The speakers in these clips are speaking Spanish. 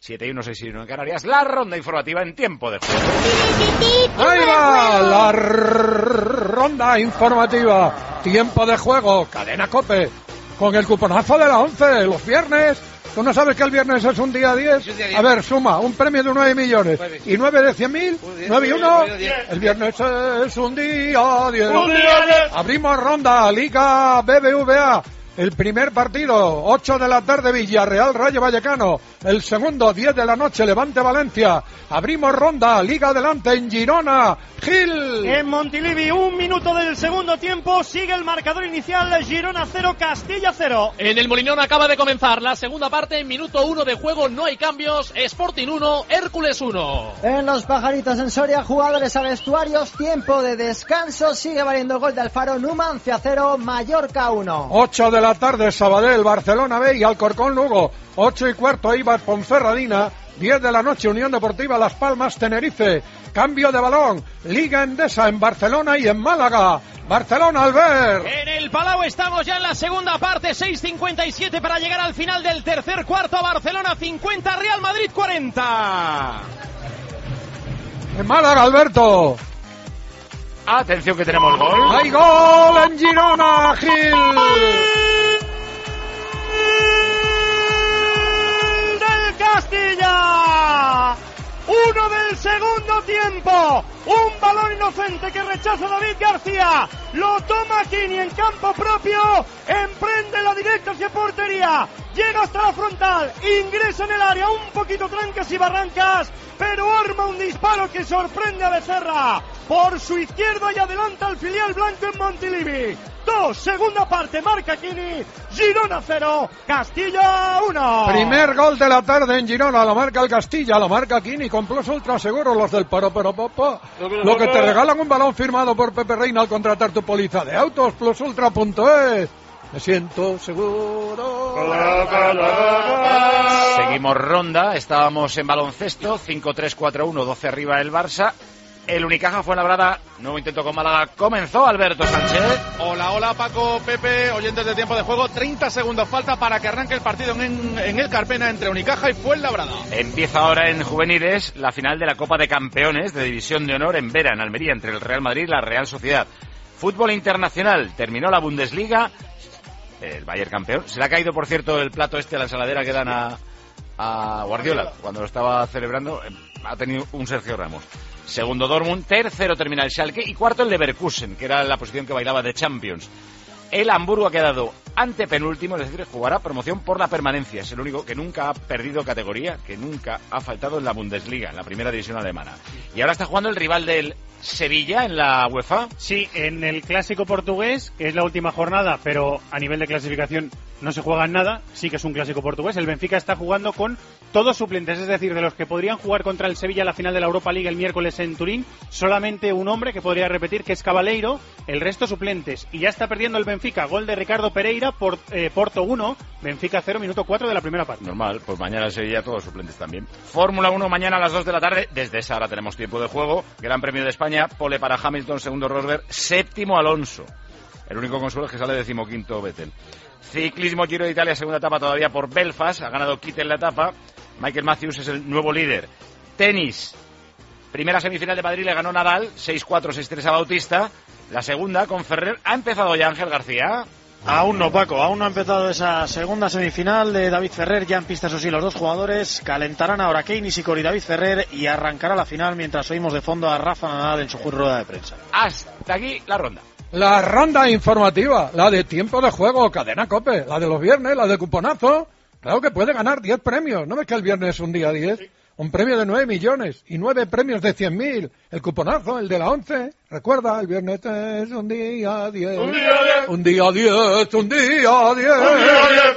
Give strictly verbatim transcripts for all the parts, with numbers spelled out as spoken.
siete y uno, seis y uno en Canarias, la ronda informativa en tiempo de juego. Ahí va la ronda informativa, tiempo de juego, Cadena COPE, con el cuponazo de la once, los viernes. ¿Tú no sabes que el viernes es un día diez? A ver, suma, un premio de nueve millones. ¿Y nueve de cien mil? ¿nueve y uno? El viernes es un día diez. Abrimos ronda, Liga B B V A. El primer partido, ocho de la tarde, Villarreal Rayo Vallecano. El segundo, diez de la noche, Levante Valencia. Abrimos ronda, Liga Adelante en Girona. Gil. En Montilivi, un minuto del segundo tiempo, sigue el marcador inicial, Girona cero, Castilla cero. En el Molinón acaba de comenzar la segunda parte, en minuto uno de juego, no hay cambios, Sporting uno, Hércules uno. En los Pajaritos en Soria, jugadores a vestuarios, tiempo de descanso, sigue valiendo el gol de Alfaro, Numancia cero, Mallorca uno. ocho de la tarde, Sabadell, Barcelona B y Alcorcón Lugo. ocho y cuarto, Eibar Ponferradina. diez de la noche, Unión Deportiva Las Palmas, Tenerife. Cambio de balón, Liga Endesa en Barcelona y en Málaga. Barcelona, Albert. En el Palau estamos ya en la segunda parte, seis cincuenta y siete para llegar al final del tercer cuarto. Barcelona cincuenta, Real Madrid cuarenta. En Málaga, Alberto. Atención que tenemos gol. ¡Hay gol en Girona, Gil! ¡Del Castilla! Uno del segundo tiempo. Un balón inocente que rechaza David García. Lo toma Kini en campo propio. Emprende la directa hacia portería. Llega hasta la frontal. Ingresa en el área. Un poquito trancas y barrancas. Pero arma un disparo que sorprende a Becerra. Por su izquierda y adelanta al filial blanco en Montilivi. Dos, segunda parte, marca Kini. Girona cero, Castilla uno. Primer gol de la tarde en Girona, lo marca el Castilla, lo marca Kini con Plus Ultra Seguro, los del Paro Pero Popo. Lo que te regalan un balón firmado por Pepe Reina al contratar tu póliza de autos, plus ultra punto es. Me siento seguro. Seguimos ronda, estábamos en baloncesto, cinco tres cuatro uno, doce arriba el Barça. El Unicaja Fuenlabrada, nuevo intento con Málaga, comenzó Alberto Sánchez. Hola, hola Paco, Pepe, oyentes de tiempo de juego, treinta segundos falta para que arranque el partido en, en el Carpena entre Unicaja y Fuenlabrada. Empieza ahora en juveniles la final de la Copa de Campeones de División de Honor en Vera, en Almería, entre el Real Madrid y la Real Sociedad. Fútbol internacional, terminó la Bundesliga, el Bayern campeón. Se le ha caído, por cierto, el plato este a la ensaladera que dan a, a Guardiola cuando lo estaba celebrando. Ha tenido un Sergio Ramos. Segundo Dortmund, tercero termina el Schalke y cuarto el Leverkusen, que era la posición que bailaba de Champions. El Hamburgo ha quedado antepenúltimo, es decir, jugará promoción por la permanencia. Es el único que nunca ha perdido categoría, que nunca ha faltado en la Bundesliga, en la primera división alemana. Y ahora está jugando el rival del Sevilla en la UEFA. Sí, en el clásico portugués, que es la última jornada, pero a nivel de clasificación no se juega en nada, sí que es un clásico portugués. El Benfica está jugando con todos suplentes, es decir, de los que podrían jugar contra el Sevilla a la final de la Europa League el miércoles en Turín, solamente un hombre que podría repetir, que es Cabaleiro, el resto suplentes. Y ya está perdiendo el Benfica, gol de Ricardo Pereira, por, eh, Porto uno, Benfica cero, minuto cuatro de la primera parte. Normal, pues mañana el Sevilla todos suplentes también. Fórmula uno mañana a las dos de la tarde, desde esa hora tenemos tiempo de juego. Gran Premio de España, pole para Hamilton, segundo Rosberg, séptimo Alonso. El único consuelo es que sale decimoquinto Vettel. Ciclismo Giro de Italia, segunda etapa todavía por Belfast, ha ganado Kittel la etapa. Michael Matthews es el nuevo líder. Tenis, primera semifinal de Madrid le ganó Nadal, seis cuatro, seis tres a Bautista. La segunda con Ferrer, ha empezado ya Ángel García. Aún no, Paco, aún no ha empezado esa segunda semifinal de David Ferrer, ya en pista, eso sí, los dos jugadores calentarán ahora Kei Nishikori y David Ferrer y arrancará la final mientras oímos de fondo a Rafa Nadal en su rueda de prensa. Hasta aquí la ronda. La ronda informativa, la de tiempo de juego, Cadena COPE, la de los viernes, la de cuponazo. Claro que puede ganar diez premios, ¿no ves que el viernes es un día diez? Sí. Un premio de nueve millones y nueve premios de cien mil. El cuponazo, el de la once. Recuerda, el viernes es un día diez. Un día diez. Un día diez, un día diez.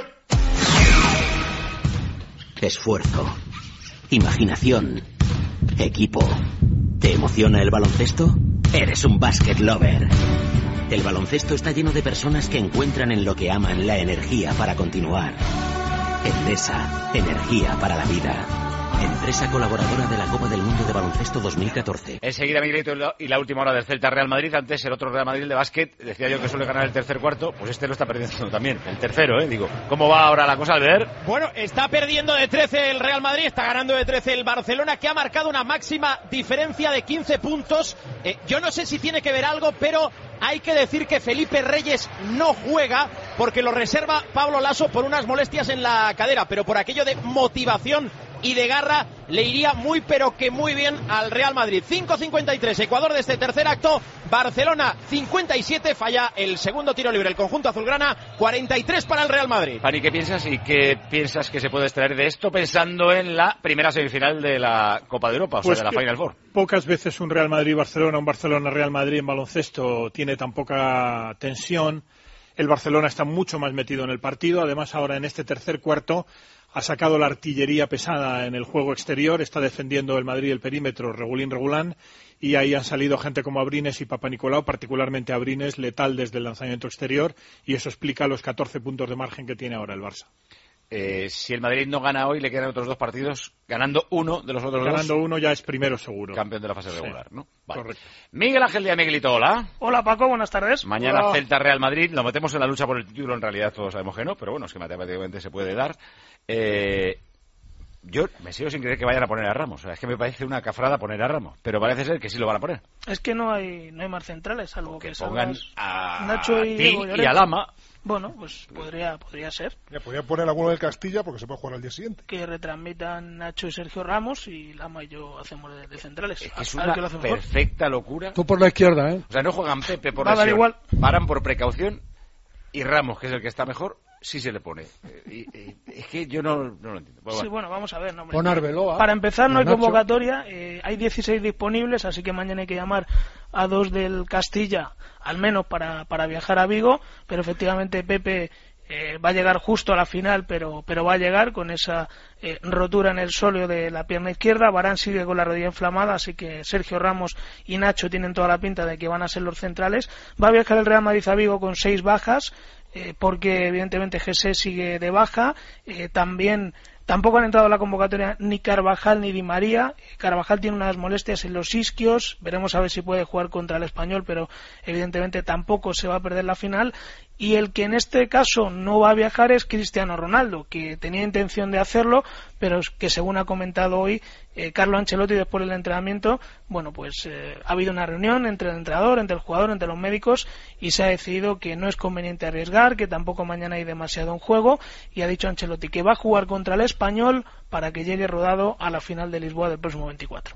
Esfuerzo, imaginación, equipo. ¿Te emociona el baloncesto? Eres un basket lover. El baloncesto está lleno de personas que encuentran en lo que aman la energía para continuar. Endesa, energía para la vida. empresa colaboradora de la Copa del Mundo de Baloncesto dos mil catorce. Enseguida, Miguelito, y la última hora del Celta Real Madrid. Antes el otro Real Madrid de básquet, decía yo que suele ganar el tercer cuarto, pues este lo está perdiendo también, el tercero, ¿eh? Digo, ¿cómo va ahora la cosa, Albert? Bueno, está perdiendo de trece el Real Madrid, está ganando de trece el Barcelona, que ha marcado una máxima diferencia de quince puntos. Eh, yo no sé si tiene que ver algo, pero hay que decir que Felipe Reyes no juega porque lo reserva Pablo Laso por unas molestias en la cadera, pero por aquello de motivación y de garra le iría muy pero que muy bien al Real Madrid. cinco cincuenta y tres, Ecuador de este tercer acto, Barcelona cincuenta y siete, falla el segundo tiro libre el conjunto azulgrana, cuarenta y tres para el Real Madrid. Pani, ¿qué piensas y qué piensas que se puede extraer de esto pensando en la primera semifinal de la Copa de Europa, o pues sea, de la Final Four? Pocas veces un Real Madrid-Barcelona, un Barcelona-Real Madrid en baloncesto tiene tan poca tensión. El Barcelona está mucho más metido en el partido, además ahora en este tercer cuarto ha sacado la artillería pesada en el juego exterior, está defendiendo el Madrid el perímetro regulín regulán, y ahí han salido gente como Abrines y Papanicolau, particularmente Abrines, letal desde el lanzamiento exterior, y eso explica los catorce puntos de margen que tiene ahora el Barça. Eh, si el Madrid no gana hoy, le quedan otros dos partidos, ganando uno de los otros ganando dos. Ganando uno ya es primero seguro. Campeón de la fase regular, sí, ¿no? Vale. Correcto. Miguel Ángel Díaz, Miguelito, hola. Hola Paco, buenas tardes. Mañana hola. Celta Real Madrid, lo metemos en la lucha por el título, en realidad todos sabemos que no, pero bueno, es que matemáticamente se puede dar. Eh... Yo me sigo sin creer que vayan a poner a Ramos. O sea, es que me parece una cafrada poner a Ramos. Pero parece ser que sí lo van a poner. Es que no hay no hay más centrales, salvo que, que pongan a Nacho y, Til y a Lama. Bueno, pues podría podría ser. Ya podría poner a alguno del Castilla porque se puede jugar al día siguiente. Que retransmitan Nacho y Sergio Ramos y Lama y yo hacemos de, de centrales. Es que es una perfecta locura. Tú por la izquierda, ¿eh? O sea, no juegan Pepe por Va lesión. igual. Paran por precaución y Ramos, que es el que está mejor, sí se le pone. Y, y, es que yo no, no lo entiendo. Bueno, sí, bueno, vamos a ver. No, Pon Arbeloa. Para empezar, no hay convocatoria. Eh, hay dieciséis disponibles, así que mañana hay que llamar a dos del Castilla, al menos para, para viajar a Vigo. Pero efectivamente Pepe eh, va a llegar justo a la final, pero, pero va a llegar con esa eh, rotura en el sóleo de la pierna izquierda. Varane sigue con la rodilla inflamada, así que Sergio Ramos y Nacho tienen toda la pinta de que van a ser los centrales. Va a viajar el Real Madrid a Vigo con seis bajas. Eh, porque evidentemente Jesé sigue de baja, eh, también tampoco han entrado a la convocatoria ni Carvajal ni Di María. Carvajal tiene unas molestias en los isquios, veremos a ver si puede jugar contra el Español, pero evidentemente tampoco se va a perder la final. Y el que en este caso no va a viajar es Cristiano Ronaldo, que tenía intención de hacerlo, pero que según ha comentado hoy eh, Carlo Ancelotti después del entrenamiento, bueno, pues eh, ha habido una reunión entre el entrenador, entre el jugador, entre los médicos, y se ha decidido que no es conveniente arriesgar, que tampoco mañana hay demasiado en juego, y ha dicho Ancelotti que va a jugar contra el Español para que llegue rodado a la final de Lisboa del próximo veinticuatro.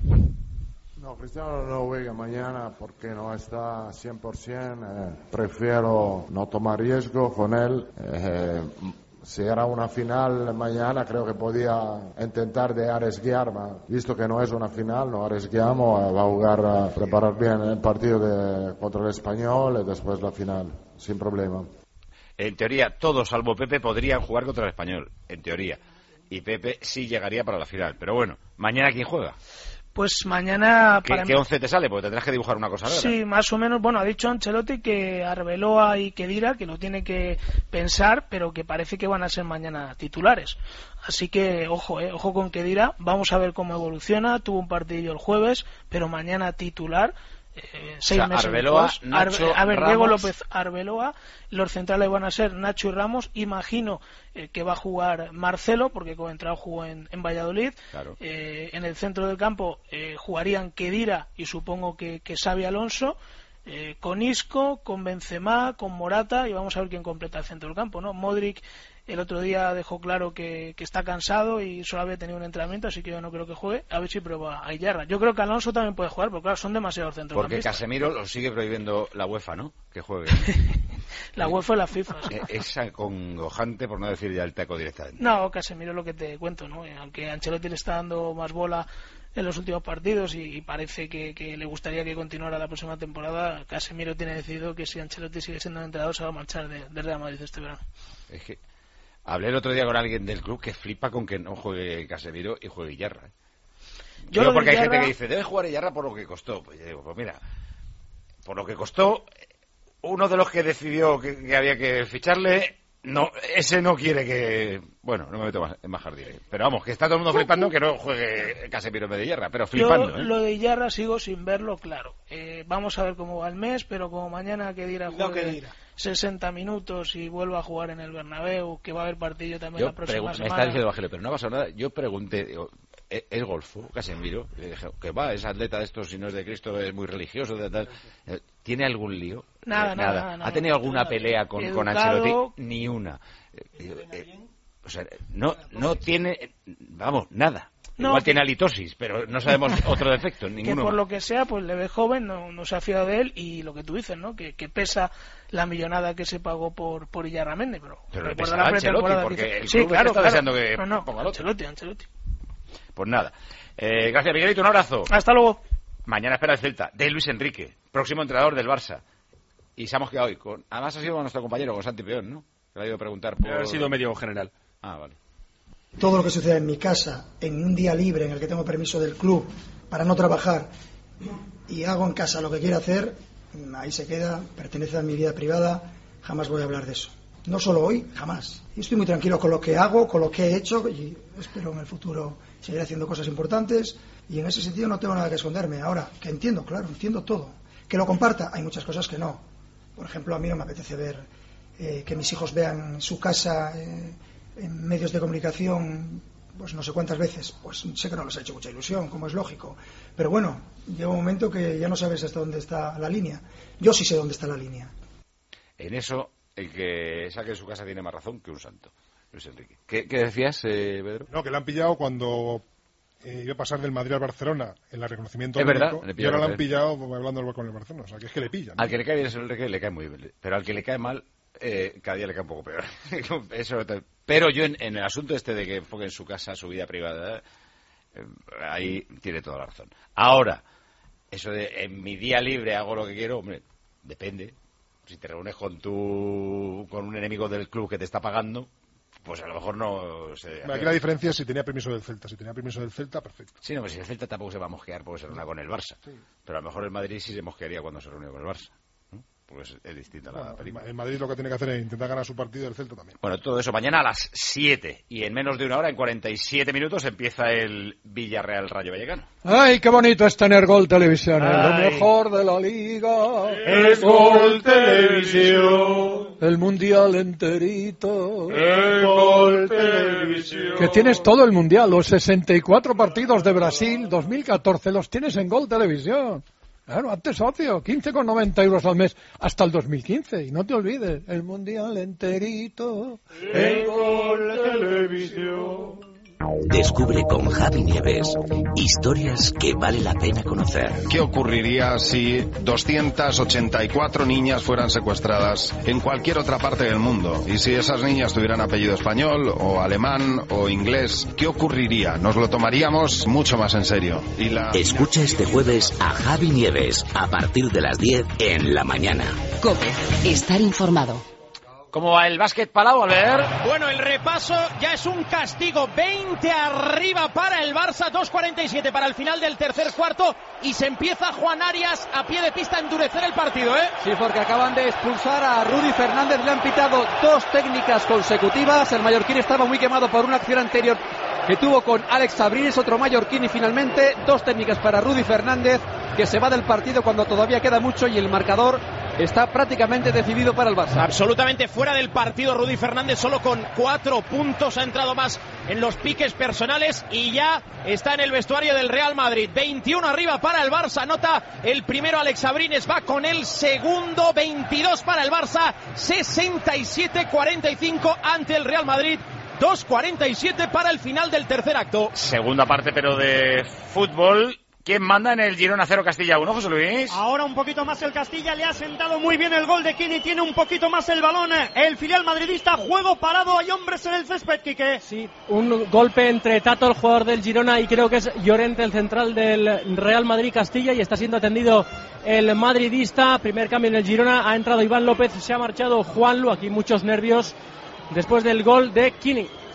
No, Cristiano no juega mañana porque no está cien por ciento. Eh, prefiero no tomar riesgo con él. Eh, si era una final mañana, creo que podía intentar de arriesgar. Visto que no es una final, no arriesgamos. Eh, va a jugar, a preparar bien el partido de, contra el Español y después la final, sin problema. En teoría, todos salvo Pepe podrían jugar contra el Español. En teoría. Y Pepe sí llegaría para la final. Pero bueno, ¿mañana quién juega? Pues mañana... ¿Qué, para ¿Qué once te sale? Porque tendrás que dibujar una cosa rara. Sí, más o menos. Bueno, ha dicho Ancelotti que Arbeloa y Khedira, que lo tiene que pensar, pero que parece que van a ser mañana titulares. Así que, ojo, eh, ojo con Khedira. Vamos a ver cómo evoluciona. Tuvo un partidillo el jueves, pero mañana titular. Eh, seis o sea, meses Arbeloa, después. Nacho, Arbe, a ver, Ramos. Diego López, Arbeloa. Los centrales van a ser Nacho y Ramos. Imagino eh, que va a jugar Marcelo, porque como entrado jugó en, en Valladolid. Claro. Eh, en el centro del campo eh, jugarían Khedira y supongo que, que Xabi Alonso. Eh, con Isco, con Benzema, con Morata, y vamos a ver quién completa el centro del campo, ¿no? Modric el otro día dejó claro que, que está cansado y solo había tenido un entrenamiento, así que yo no creo que juegue. A ver si prueba a Iyarra. Yo creo que Alonso también puede jugar, porque claro, son demasiados centrocampistas. Porque Casemiro lo sigue prohibiendo la UEFA, ¿no? Que juegue. La UEFA y la FIFA. Sí. Es acongojante, por no decir ya el taco directamente. No, Casemiro es lo que te cuento, ¿no? Aunque Ancelotti le está dando más bola en los últimos partidos y, y parece que, que le gustaría que continuara la próxima temporada, Casemiro tiene decidido que si Ancelotti sigue siendo entrenador se va a marchar de, de Real Madrid este verano. Es que hablé el otro día con alguien del club que flipa con que no juegue Casemiro y juegue Iyarra. ¿eh? Yo Yo porque hay Iyarra... gente que dice, debe jugar Iyarra por lo que costó. Pues yo digo, pues mira, por lo que costó, uno de los que decidió que, que había que ficharle no, ese no quiere que... Bueno, no me meto más, en más jardines. Pero vamos, que está todo el mundo flipando que no juegue Casemiro en vez de Iyarra, pero flipando. Yo, ¿eh? Lo de Iyarra sigo sin verlo claro. Eh, vamos a ver cómo va el mes, pero como mañana que dirá juegue sesenta minutos y vuelva a jugar en el Bernabéu, que va a haber partido también Yo la próxima pregun- semana. Me está diciendo Evangelio, pero no ha pasado nada. Yo pregunté, digo, ¿es, es golfo Casemiro? Le dije, que va, es atleta de estos, si no es de Cristo, es muy religioso, de tal. ¿Tiene algún lío? Nada, eh, nada, nada, nada. ¿Ha tenido alguna nada. pelea con, con Educado. Ancelotti? Ni una. Eh, eh, o sea, no, no tiene, vamos, nada. No, Igual que- tiene halitosis, pero no sabemos otro defecto, Que ninguno. por lo que sea, pues le ve joven, no, no se ha fiado de él, y lo que tú dices, ¿no? Que, que pesa la millonada que se pagó por por Iyarramendi, pero, Pero le recuerda pesará la a Ancelotti, pretemporada porque que hizo. el Sí, club claro, está claro. deseando que no, no, ponga al otro. Ancelotti, Ancelotti. Pues nada. Eh, gracias, Miguelito, un abrazo. Hasta luego. Mañana espera el Celta, de Luis Enrique, próximo entrenador del Barça. Y se hemos quedado hoy con... Además ha sido nuestro compañero, con Santi Peón, ¿no? Que le ha ido a preguntar por... Ha sido medio general. Ah, vale. Todo lo que sucede en mi casa, en un día libre en el que tengo permiso del club para no trabajar y hago en casa lo que quiero hacer, ahí se queda, pertenece a mi vida privada, jamás voy a hablar de eso. No solo hoy, jamás. Y estoy muy tranquilo con lo que hago, con lo que he hecho, y espero en el futuro seguir haciendo cosas importantes, y en ese sentido no tengo nada que esconderme. Ahora, que entiendo, claro, entiendo todo. Que lo comparta, hay muchas cosas que no. Por ejemplo, a mí no me apetece ver eh, que mis hijos vean su casa eh, en medios de comunicación, pues no sé cuántas veces. Pues sé que no les ha hecho mucha ilusión, como es lógico. Pero bueno, llega un momento que ya no sabes hasta dónde está la línea. Yo sí sé dónde está la línea. En eso, el que saque de su casa tiene más razón que un santo, Luis Enrique. ¿Qué, qué decías, eh, Pedro? No, que le han pillado cuando eh, iba a pasar del Madrid al Barcelona en el reconocimiento Es verdad, médico, le y pillaron ahora le han otra vez. pillado hablando con el Barcelona. O sea, que es que le pillan. ¿no? Al que le cae bien es Enrique, le cae muy bien. Pero al que le cae mal, eh, cada día le cae un poco peor. Eso, te- pero yo en, en el asunto este de que enfoque en su casa, su vida privada, eh, ahí tiene toda la razón. Ahora, eso de en mi día libre hago lo que quiero, hombre, depende. Si te reúnes con tu con un enemigo del club que te está pagando, pues a lo mejor no se... Aquí la diferencia es si tenía permiso del Celta. Si tenía permiso del Celta, perfecto. Sí, no, pues si el Celta tampoco se va a mosquear porque se reúna con el Barça. Pero a lo mejor el Madrid sí se mosquearía cuando se reúne con el Barça, ¿no? Porque es, es distinta la Bueno, película. en Madrid lo que tiene que hacer es intentar ganar su partido, el Celta también. Bueno, todo eso mañana a las siete. Y en menos de una hora, en cuarenta y siete minutos, empieza el Villarreal Rayo Vallecano. Ay, qué bonito es tener Gol Televisión, es lo Ay. mejor de la liga. Es Gol Televisión. El mundial enterito. Es Gol Televisión. Que tienes todo el mundial, los sesenta y cuatro partidos de Brasil dos mil catorce los tienes en Gol Televisión. Claro, hazte socio, quince con noventa euros al mes hasta el dos mil quince. Y no te olvides, el mundial enterito. Es Gol Televisión. Descubre con Javi Nieves historias que vale la pena conocer. ¿Qué ocurriría si doscientas ochenta y cuatro niñas fueran secuestradas en cualquier otra parte del mundo? Y si esas niñas tuvieran apellido español, o alemán, o inglés, ¿qué ocurriría? Nos lo tomaríamos mucho más en serio. Y la... Escucha este jueves a Javi Nieves a partir de las diez en la mañana. COPE. Estar informado. ¿Cómo va el básquet, Palau, Albert? Bueno, el repaso ya es un castigo. veinte arriba para el Barça, dos cuarenta y siete para el final del tercer cuarto. Y se empieza Juan Arias a pie de pista a endurecer el partido, ¿eh? Sí, porque acaban de expulsar a Rudy Fernández. Le han pitado dos técnicas consecutivas. El mallorquín estaba muy quemado por una acción anterior que tuvo con Alex Abrines, otro mallorquín, y finalmente dos técnicas para Rudy Fernández, que se va del partido cuando todavía queda mucho y el marcador está prácticamente decidido para el Barça. Absolutamente fuera del partido Rudy Fernández, solo con cuatro puntos ha entrado más en los piques personales y ya está en el vestuario del Real Madrid. veintiuno arriba para el Barça, anota el primero Alex Abrines, va con el segundo. Veintidós para el Barça, sesenta y siete cuarenta y cinco ante el Real Madrid. dos cuarenta y siete para el final del tercer acto. Segunda parte, pero de fútbol. ¿Quién manda en el Girona cero Castilla uno, José Luis? Ahora un poquito más el Castilla, le ha sentado muy bien el gol de Kini, tiene un poquito más el balón el filial madridista, juego parado, hay hombres en el césped, Quique. Sí, un golpe entre Tato, el jugador del Girona, y creo que es Llorente, el central del Real Madrid Castilla, y está siendo atendido el madridista. Primer cambio en el Girona, ha entrado Iván López, se ha marchado Juanlu, aquí muchos nervios después del gol de Kini.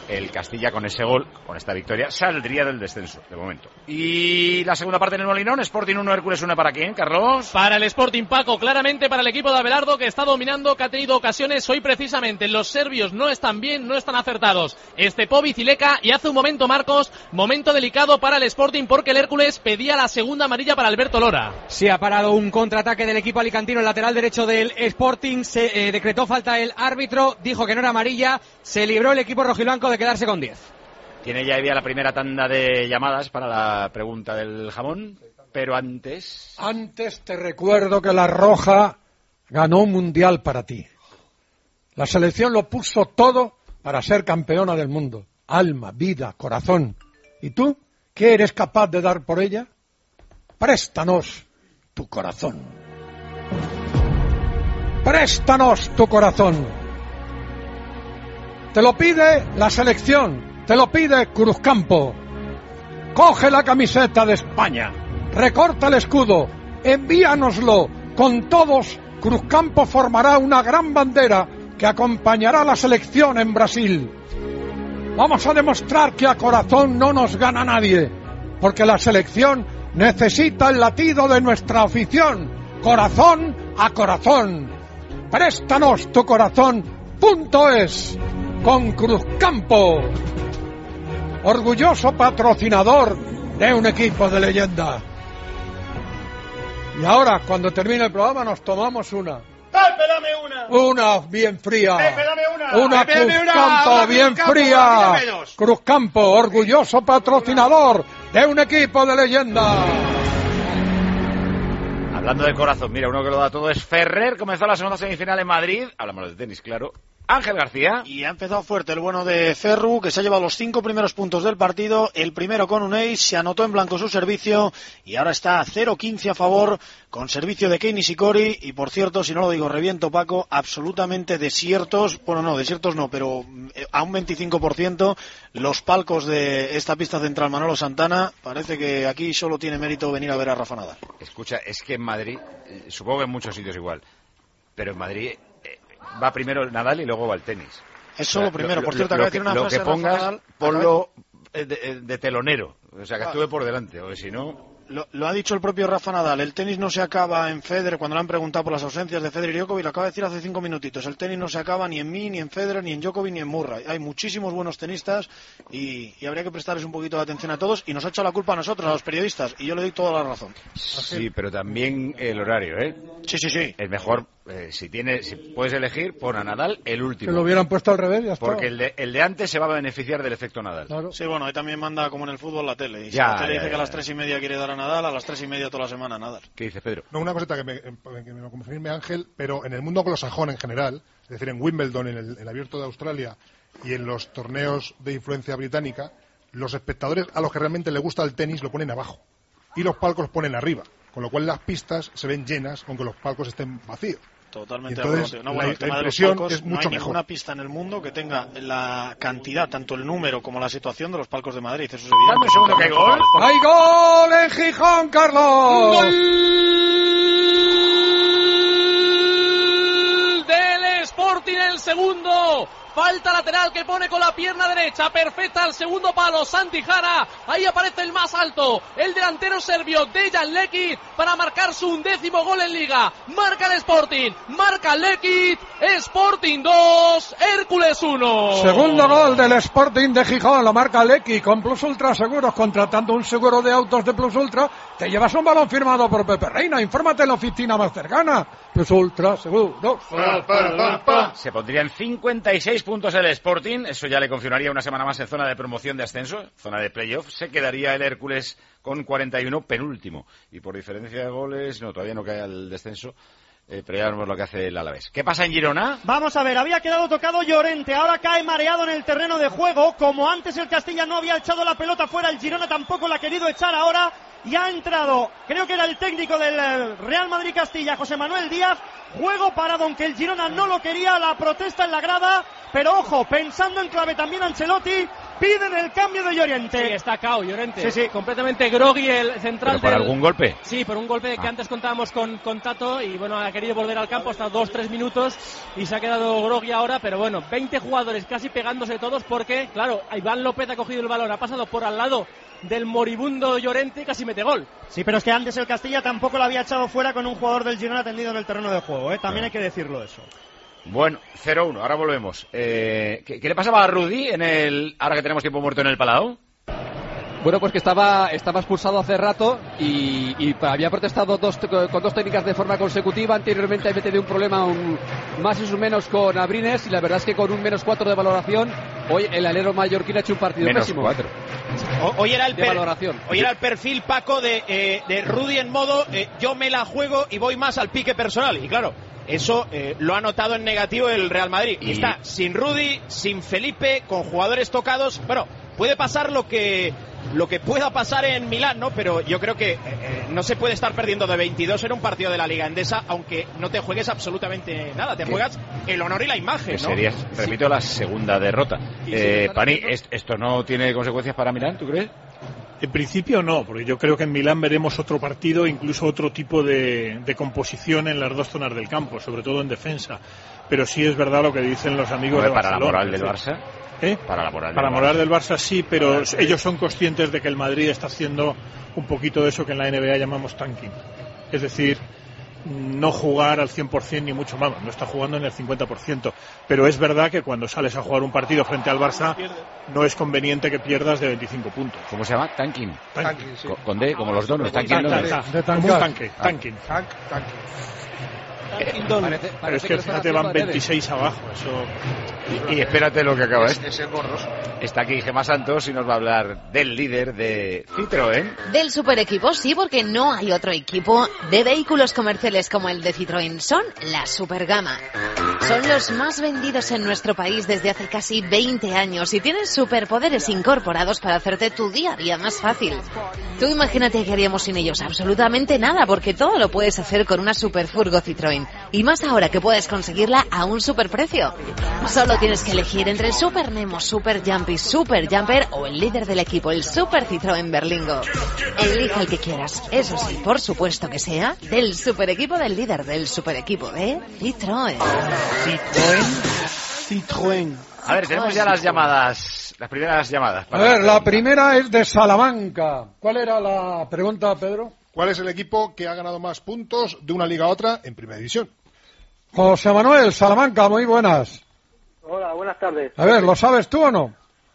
el Castilla con ese gol, con esta victoria, saldría del descenso, de momento. Y la segunda parte en el Molinón, Sporting uno, Hércules uno, ¿para quién, Carlos? Para el Sporting, Paco, claramente para el equipo de Abelardo, que está dominando, que ha tenido ocasiones. Hoy precisamente los serbios no están bien, no están acertados. Estepovic y Leka, y hace un momento, Marcos, momento delicado para el Sporting, porque el Hércules pedía la segunda amarilla para Alberto Lora. Sí, ha parado un contraataque del equipo alicantino, el lateral derecho del Sporting, se eh, decretó falta el árbitro, dijo que no era amarilla, se libró el equipo rojiblanco de quedarse con diez. Tiene ya Evia la primera tanda de llamadas para la pregunta del jamón, pero antes... Antes te recuerdo que la Roja ganó un mundial para ti. La selección lo puso todo para ser campeona del mundo. Alma, vida, corazón. ¿Y tú? ¿Qué eres capaz de dar por ella? Préstanos tu corazón. Préstanos tu corazón. Te lo pide la selección, te lo pide Cruzcampo. Coge la camiseta de España, recorta el escudo, envíanoslo. Con todos, Cruzcampo formará una gran bandera que acompañará a la selección en Brasil. Vamos a demostrar que a corazón no nos gana nadie, porque la selección necesita el latido de nuestra afición, corazón a corazón. Préstanos tu corazón, punto es, con Cruzcampo, orgulloso patrocinador de un equipo de leyenda. Y ahora, cuando termine el programa, nos tomamos una. ¡Pepe, dame una! Una bien fría. ¡Pepe, dame una! Una ¡Pepe, dame una! Cruzcampo ¡Una bien Cruzcampo, fría. dame dos! Cruzcampo, orgulloso patrocinador de un equipo de leyenda. Hablando de corazón, mira, uno que lo da todo es Ferrer. Comenzó la segunda semifinal en Madrid. Hablamos de tenis, claro. Ángel García. Y ha empezado fuerte el bueno de Ferru, que se ha llevado los cinco primeros puntos del partido. El primero con un ace, se anotó en blanco su servicio y ahora está cero quince a favor con servicio de Kei Nishikori. Y por cierto, si no lo digo, reviento, Paco, absolutamente desiertos. Bueno, no, desiertos no, pero a un veinticinco por ciento los palcos de esta pista central Manolo Santana. Parece que aquí solo tiene mérito venir a ver a Rafa Nadal. Escucha, es que en Madrid, supongo que en muchos sitios igual, pero en Madrid va primero el Nadal y luego va el tenis. Es solo o sea, primero, lo, por cierto, lo, acaba de decir una lo frase que pongas, Nadal, ponlo de, de telonero, o sea, que actúe por delante, o si no... Lo, lo ha dicho el propio Rafa Nadal, el tenis no se acaba en Federer, cuando le han preguntado por las ausencias de Federer y Djokovic, lo acaba de decir hace cinco minutitos, el tenis no se acaba ni en mí, ni en Federer, ni en Djokovic, ni en Murray. Hay muchísimos buenos tenistas y, y habría que prestarles un poquito de atención a todos, y nos ha hecho la culpa a nosotros, a los periodistas, y yo le doy toda la razón. Sí, pero también el horario, ¿eh? Sí, sí, sí. Es mejor, eh, si tienes, si puedes elegir, pon a Nadal el último. Que lo hubieran puesto al revés, ya está. Porque el de, el de antes se va a beneficiar del efecto Nadal. Claro. Sí, bueno, ahí también manda como en el fútbol la tele. Y si ya, la tele ya, dice ya, que a las ya. tres y media quiere dar a Nadal, a las tres y media toda la semana Nadal. ¿Qué dice Pedro? No, una cosita que me, que me lo confirme Ángel, pero en el mundo anglosajón en general, es decir, en Wimbledon, en el, en el Abierto de Australia y en los torneos de influencia británica, los espectadores a los que realmente les gusta el tenis lo ponen abajo y los palcos los ponen arriba, con lo cual las pistas se ven llenas aunque los palcos estén vacíos. Totalmente entonces, de acuerdo. No, bueno, la, el tema la de los impresión palcos, es no mucho hay mejor. ninguna pista en el mundo que tenga la cantidad, tanto el número como la situación de los palcos de Madrid. Eso es evidente. Dame un segundo que hay gol. ¡Hay gol en Gijón, Carlos! ¡Gol del Sporting, el segundo! Falta lateral que pone con la pierna derecha, perfecta al segundo palo, Santi Jara. Ahí aparece el más alto, el delantero serbio Dejan Lekic, para marcar su undécimo gol en Liga. Marca el Sporting, marca Lekic, Sporting dos, Hércules uno. Segundo gol del Sporting de Gijón, lo marca Lekic con Plus Ultra Seguros. Contratando un seguro de autos de Plus Ultra, te llevas un balón firmado por Pepe Reina. Infórmate en la oficina más cercana. Plus Ultra Seguros. Se pondría en cincuenta y seis puntos el Sporting, eso ya le confirmaría una semana más en zona de promoción de ascenso, zona de playoff. Se quedaría el Hércules con cuarenta y uno, penúltimo, y por diferencia de goles, no, todavía no cae al descenso, eh, pero ya vemos lo que hace el Alavés. ¿Qué pasa en Girona? Vamos a ver, había quedado tocado Llorente, ahora cae mareado en el terreno de juego, como antes el Castilla no había echado la pelota fuera, el Girona tampoco la ha querido echar ahora, y ha entrado, creo que era el técnico del Real Madrid Castilla, José Manuel Díaz. Juego parado, aunque el Girona no lo quería, la protesta en la grada, pero ojo, pensando en clave también Ancelotti, piden el cambio de Llorente. Sí, está cao Llorente. Sí, sí. Completamente groggy el central. ¿Pero por del... algún golpe? Sí, por un golpe ah. que antes contábamos con, con Tato y bueno, ha querido volver al campo hasta dos tres minutos y se ha quedado groggy ahora, pero bueno, veinte jugadores casi pegándose todos porque, claro, Iván López ha cogido el balón, ha pasado por al lado del moribundo Llorente y casi mete gol. Sí, pero es que antes el Castilla tampoco lo había echado fuera con un jugador del Girona tendido en el terreno de juego, ¿eh? También hay que decirlo eso. Bueno, cero uno, ahora volvemos. Eh, ¿qué, ¿Qué le pasaba a Rudy en el ahora que tenemos tiempo muerto en el Palau? Bueno, pues que estaba, estaba expulsado hace rato y, y había protestado dos, con dos técnicas de forma consecutiva. Anteriormente había tenido un problema un, más y un menos con Abrines y la verdad es que con un menos cuatro de valoración, hoy el alero mallorquín ha hecho un partido menos pésimo. cuatro. Hoy era el, de per, valoración. hoy era el perfil, Paco, de, eh, de Rudy en modo eh, yo me la juego y voy más al pique personal. Y claro, eso eh, lo ha notado en negativo el Real Madrid. Y, y está sin Rudy, sin Felipe, con jugadores tocados. Bueno, puede pasar lo que lo que pueda pasar en Milán, ¿no? Pero yo creo que eh, no se puede estar perdiendo de veintidós en un partido de la Liga Endesa, aunque no te juegues absolutamente nada. Te juegas el honor y la imagen, ¿no? Sería, repito, sí. la segunda derrota. Eh, Pani, ¿esto no tiene consecuencias para Milán, tú crees? En principio no, porque yo creo que en Milán veremos otro partido, incluso otro tipo de, de composición en las dos zonas del campo, sobre todo en defensa. Pero sí es verdad lo que dicen los amigos de para Barcelona. ¿Para la moral del Barça? ¿Eh? Para la moral del, para Barça. moral del Barça sí, pero ellos son conscientes de que el Madrid está haciendo un poquito de eso que en la N B A llamamos tanking. Es decir, no jugar al cien por ciento ni mucho más, no está jugando en el cincuenta por ciento, pero es verdad que cuando sales a jugar un partido frente al Barça no es conveniente que pierdas de veinticinco puntos. ¿Cómo se llama? Tanking. Tanking, sí. Con D, como los donos. Tanking, como un tanque. Tanking. Tank, tanking. Parece, pero es que, que fíjate, van veintiséis abajo. Eso... Y, y espérate lo que acaba. Es, es engorroso. Está aquí Gemma Santos y nos va a hablar del líder de Citroën. Del super equipo, sí, porque no hay otro equipo de vehículos comerciales como el de Citroën. Son la super gama. Son los más vendidos en nuestro país desde hace casi veinte años y tienen superpoderes incorporados para hacerte tu día a día más fácil. Tú imagínate que haríamos sin ellos absolutamente nada, porque todo lo puedes hacer con una superfurgo Citroën. Y más ahora que puedes conseguirla a un superprecio. Solo tienes que elegir entre el Super Nemo, Super Jumpy, Super Jumper o el líder del equipo, el Super Citroën Berlingo. Elige el que quieras. Eso sí, por supuesto que sea del super equipo del líder del super equipo de Citroën. Citroën. Citroën. A ver, tenemos ya las llamadas, las primeras llamadas. A ver, la primera es de Salamanca. ¿Cuál era la pregunta, Pedro? ¿Cuál es el equipo que ha ganado más puntos de una liga a otra en Primera División? José Manuel, Salamanca, muy buenas. Hola, buenas tardes. A ver, ¿lo sabes tú o no?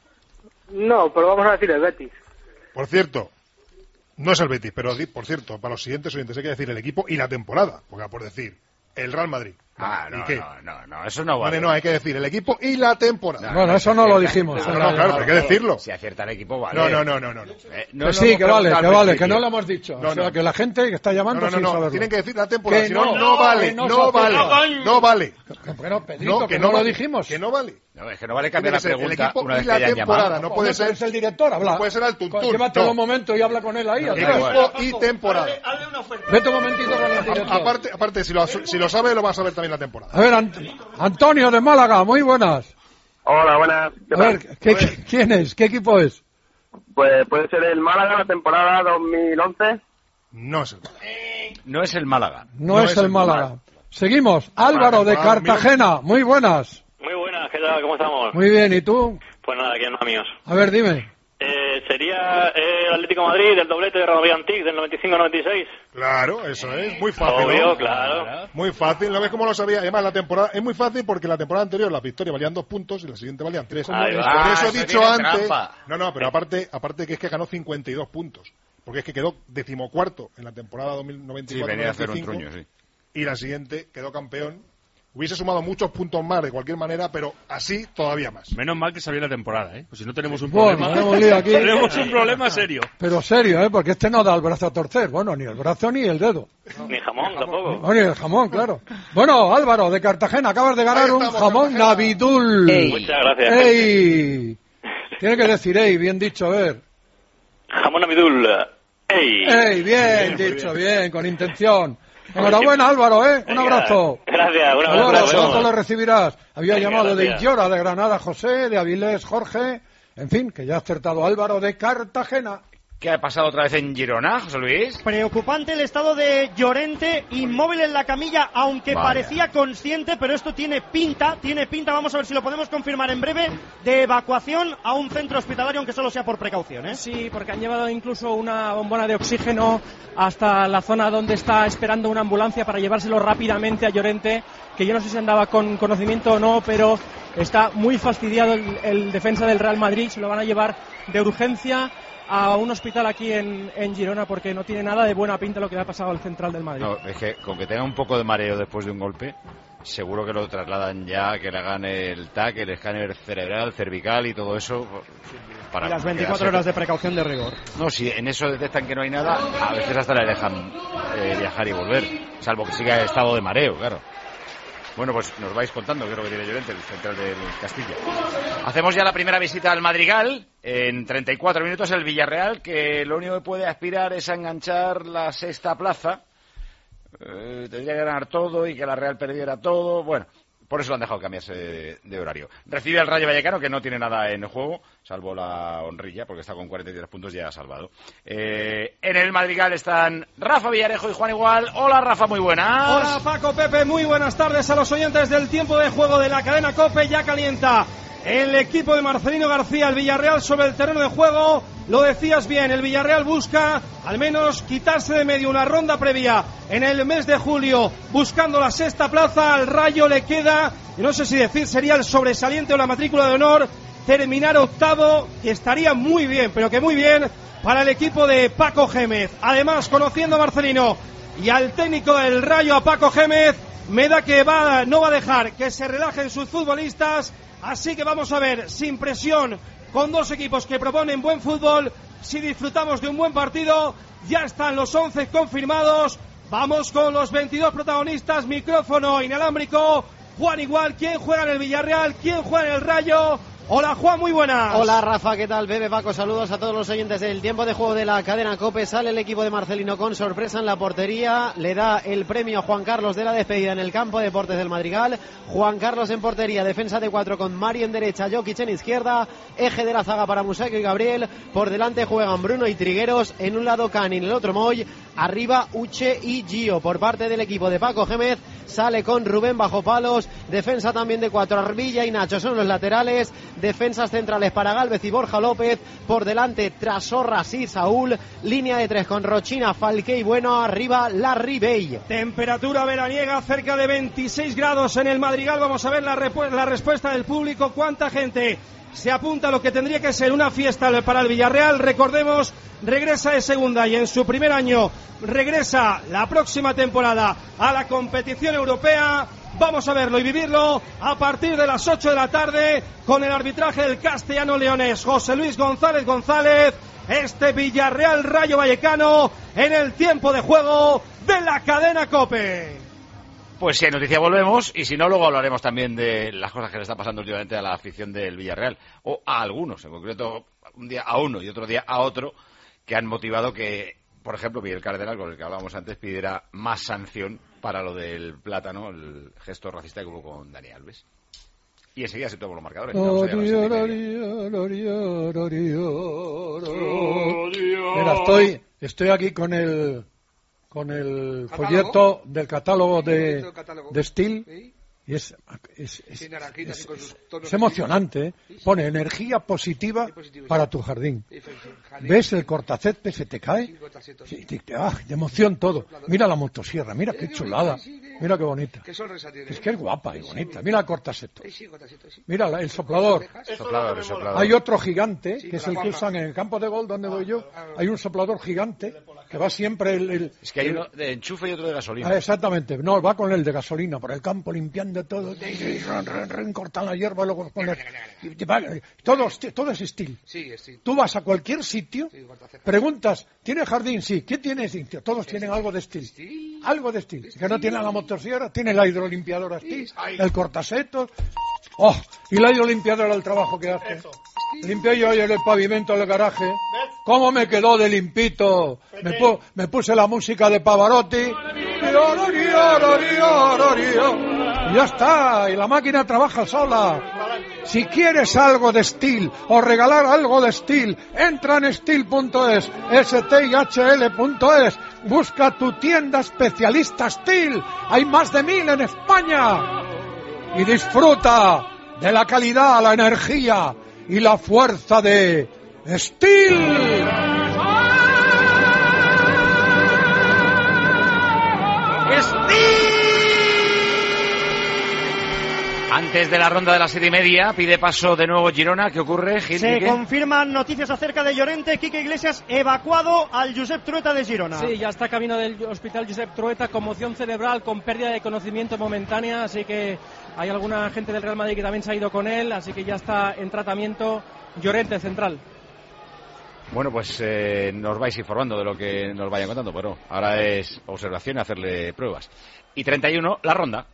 No, pero vamos a decir el Betis. Por cierto, no es el Betis, pero por cierto, para los siguientes oyentes hay que decir el equipo y la temporada, porque por decir el Real Madrid. Ah, ¿Y no, qué? no, no, no, eso no vale. Vale, no, hay que decir el equipo y la temporada. No, bueno, eso no lo dijimos. No, no, no, claro, hay que decirlo. Si acierta el equipo, vale. No, no, no, no, no. Eh, no que sí, que vale, que vale, que no lo hemos dicho. No, o sea, no. que la gente que está llamando no, no, sin no, saberlo. Tienen que decir la temporada, que si no, no, no vale, no, no vale, no vale. Bueno, Pedrito, No, que, que no no lo vale, dijimos. Que no vale. No, es que no vale cambiar la Tiene que ser el pregunta equipo una vez y que la hayan temporada, llamado. no puede Hombre, ser. es el director, habla. No puede ser al tuntún. Llévatelo No. un momento y habla con él ahí. Equipo y temporada. Vete un momentito con el director. Aparte, aparte si, lo, si lo sabe, lo va a saber también la temporada. A ver, Ant Antonio de Málaga, muy buenas. Hola, buenas. A ver, ¿qué, qué, ¿quién es? ¿Qué equipo es? Pues puede ser el Málaga, la temporada dos mil once. No es el Málaga. No es el Málaga. No, no es, es el Málaga. Málaga. Seguimos. Álvaro de Cartagena, muy buenas. Muy buenas, ¿qué tal? ¿Cómo estamos? Muy bien, ¿y tú? Pues nada, aquí en amigos. A ver, dime. Eh, sería eh, el Atlético de Madrid, del doblete de Radovid Antic del noventa y cinco noventa y seis. Claro, eso es, muy fácil. Obvio, ¿no? claro. Muy fácil, ¿no ves cómo lo sabía? Además, la temporada es muy fácil porque la temporada anterior las victorias valían dos puntos y la siguiente valían tres. Por eso ah, he dicho antes. Trampa. No, no, pero aparte, aparte que es que ganó cincuenta y dos puntos. Porque es que quedó decimocuarto en la temporada dos mil noventa y cuatro noventa y cinco. Sí, venía a hacer un truño, sí. Y la siguiente quedó campeón. Hubiese sumado muchos puntos más de cualquier manera, pero así todavía más. Menos mal que sabía la temporada, ¿eh? Pues si no tenemos un bueno, problema, tenemos, lío aquí. tenemos un problema serio. Pero serio, ¿eh? Porque este no da el brazo a torcer. Bueno, ni el brazo ni el dedo. Ni jamón tampoco. No, ni el jamón, claro. Bueno, Álvaro, de Cartagena, acabas de ganar un jamón Navidul. Ey. Muchas gracias. ¡Ey! Tiene que decir ey, bien dicho, a ver. Jamón Navidul. ¡Ey! ¡Ey! Bien, bien dicho, bien, bien, con intención. Enhorabuena, Álvaro, ¿eh? Un abrazo. Gracias, un abrazo. Ahora, pronto lo recibirás. Había Venga, llamado gracias. de Illora, de Granada, José, de Avilés, Jorge, En fin, que ya ha acertado Álvaro de Cartagena. ¿Qué ha pasado otra vez en Girona, José Luis? Preocupante el estado de Llorente, inmóvil en la camilla, aunque Vaya. parecía consciente, pero esto tiene pinta, tiene pinta, vamos a ver si lo podemos confirmar en breve, de evacuación a un centro hospitalario, aunque solo sea por precaución, ¿eh? Sí, porque han llevado incluso una bombona de oxígeno hasta la zona donde está esperando una ambulancia para llevárselo rápidamente a Llorente, que yo no sé si andaba con conocimiento o no, pero está muy fastidiado el, el defensa del Real Madrid, se lo van a llevar de urgencia a un hospital aquí en, en Girona porque no tiene nada de buena pinta lo que le ha pasado al central del Madrid. No, es que con que tenga un poco de mareo después de un golpe, seguro que lo trasladan ya, que le hagan el T A C, el escáner cerebral, cervical y todo eso. Para y las veinticuatro horas de precaución de rigor. No, si en eso detectan que no hay nada, a veces hasta le dejan eh, viajar y volver, salvo que siga en estado de mareo, claro. Bueno, pues nos vais contando qué es lo que tiene Llorente, el central del Castilla. Hacemos ya la primera visita al Madrigal. En treinta y cuatro minutos el Villarreal, que lo único que puede aspirar es a enganchar la sexta plaza. Eh, tendría que ganar todo y que la Real perdiera todo. Bueno, por eso lo han dejado cambiarse de, de horario. Recibe al Rayo Vallecano, que no tiene nada en juego, salvo la honrilla, porque está con cuarenta y tres puntos y ya ha salvado. Eh, en el Madrigal están Rafa Villarejo y Juan Igual. Hola, Rafa, muy buenas. Hola, Paco, Pepe, muy buenas tardes a los oyentes del tiempo de juego de la cadena COPE. Ya calienta el equipo de Marcelino García, el Villarreal sobre el terreno de juego. Lo decías bien, el Villarreal busca al menos quitarse de medio una ronda previa en el mes de julio, buscando la sexta plaza. Al Rayo le queda, y no sé si decir sería el sobresaliente o la matrícula de honor, terminar octavo, que estaría muy bien, pero que muy bien para el equipo de Paco Gémez. Además, conociendo a Marcelino y al técnico del Rayo, a Paco Gémez, me da que va, no va a dejar que se relajen sus futbolistas. Así que vamos a ver, sin presión, con dos equipos que proponen buen fútbol, si disfrutamos de un buen partido. Ya están los once confirmados. Vamos con los veintidós protagonistas. Micrófono inalámbrico. Juan Igual, ¿quién juega en el Villarreal? ¿Quién juega en el Rayo? Hola, Juan, muy buenas. Hola, Rafa, ¿qué tal? Bebe, Paco, saludos a todos los oyentes del tiempo de juego de la cadena COPE. Sale el equipo de Marcelino con sorpresa en la portería. Le da el premio a Juan Carlos de la despedida en el campo de deportes del Madrigal. Juan Carlos en portería, defensa de cuatro con Mari en derecha, Jokic en izquierda. Eje de la zaga para Museco y Gabriel. Por delante juegan Bruno y Trigueros. En un lado Cani, en el otro Moy. Arriba Uche y Gio. Por parte del equipo de Paco Gémez sale con Rubén bajo palos. Defensa también de cuatro, Arbilla y Nacho son los laterales. Defensas centrales para Gálvez y Borja López. Por delante Trasorras y Saúl. Línea de tres con Rochina, Falque y Bueno. Arriba Larry Bey. Temperatura veraniega, cerca de veintiséis grados en el Madrigal. Vamos a ver la, repu- la respuesta del público. ¿Cuánta gente se apunta a lo que tendría que ser una fiesta para el Villarreal? Recordemos, regresa de segunda y en su primer año regresa la próxima temporada a la competición europea. Vamos a verlo y vivirlo a partir de las ocho de la tarde con el arbitraje del castellano leonés José Luis González González. Este Villarreal Rayo Vallecano en el tiempo de juego de la cadena COPE. Pues si hay noticia volvemos, y si no, luego hablaremos también de las cosas que le está pasando últimamente a la afición del Villarreal, o a algunos, en concreto un día a uno y otro día a otro, que han motivado que, por ejemplo, Miguel Cardenal, con el que hablábamos antes, pidiera más sanción para lo del plátano, el gesto racista que hubo con Dani Alves. Y enseguida se toman los marcadores. Mira, estoy, estoy aquí con el con el folleto del catálogo de, de Steel, y es, es, es, es, es, es emocionante, ¿eh? Pone energía positiva para tu jardín. ¿Ves el cortacésped? Se te cae. Sí, te, te, ah, de emoción todo. Mira la motosierra, mira qué chulada. Mira qué bonita. Es que es guapa y bonita. Mira el cortaseto. Mira el soplador. Soplador, el soplador. Hay otro gigante, que es el que usan en el campo de gol donde voy yo. Hay un soplador gigante que va siempre el... el es que hay el, uno de enchufe y otro de gasolina. Ah, exactamente. No, va con el de gasolina por el campo limpiando todo. Cortan la hierba, luego poner... Todo, todo es Steel. Tú vas a cualquier sitio, preguntas, ¿tiene jardín? Sí. ¿Qué tiene? Todos tienen algo de Steel. Algo de Steel. Que no tiene la motosierra, tiene la hidrolimpiadora Steel, el cortasetos. Oh, y la hidrolimpiadora del trabajo que hace. Limpié yo ayer el pavimento del garaje. ¿Cómo me quedó de limpito? Me, pu me puse la música de Pavarotti. Y ya está, y la máquina trabaja sola. Si quieres algo de Steel o regalar algo de Steel, entra en steel punto es, S T I H L punto es, busca tu tienda especialista Steel, hay más de mil en España, y disfruta de la calidad, la energía y la fuerza de Steel. Antes de la ronda de las siete y media, pide paso de nuevo Girona. ¿Qué ocurre, Gil? Se Quique? confirman noticias acerca de Llorente. Quique Iglesias evacuado al Josep Trueta de Girona. Sí, ya está camino del hospital Josep Trueta, conmoción cerebral con pérdida de conocimiento momentánea, así que hay alguna gente del Real Madrid que también se ha ido con él, así que ya está en tratamiento Llorente, central. Bueno, pues eh, nos vais informando de lo que nos vayan contando, pero ahora es observación y hacerle pruebas. Y treinta y uno, la ronda.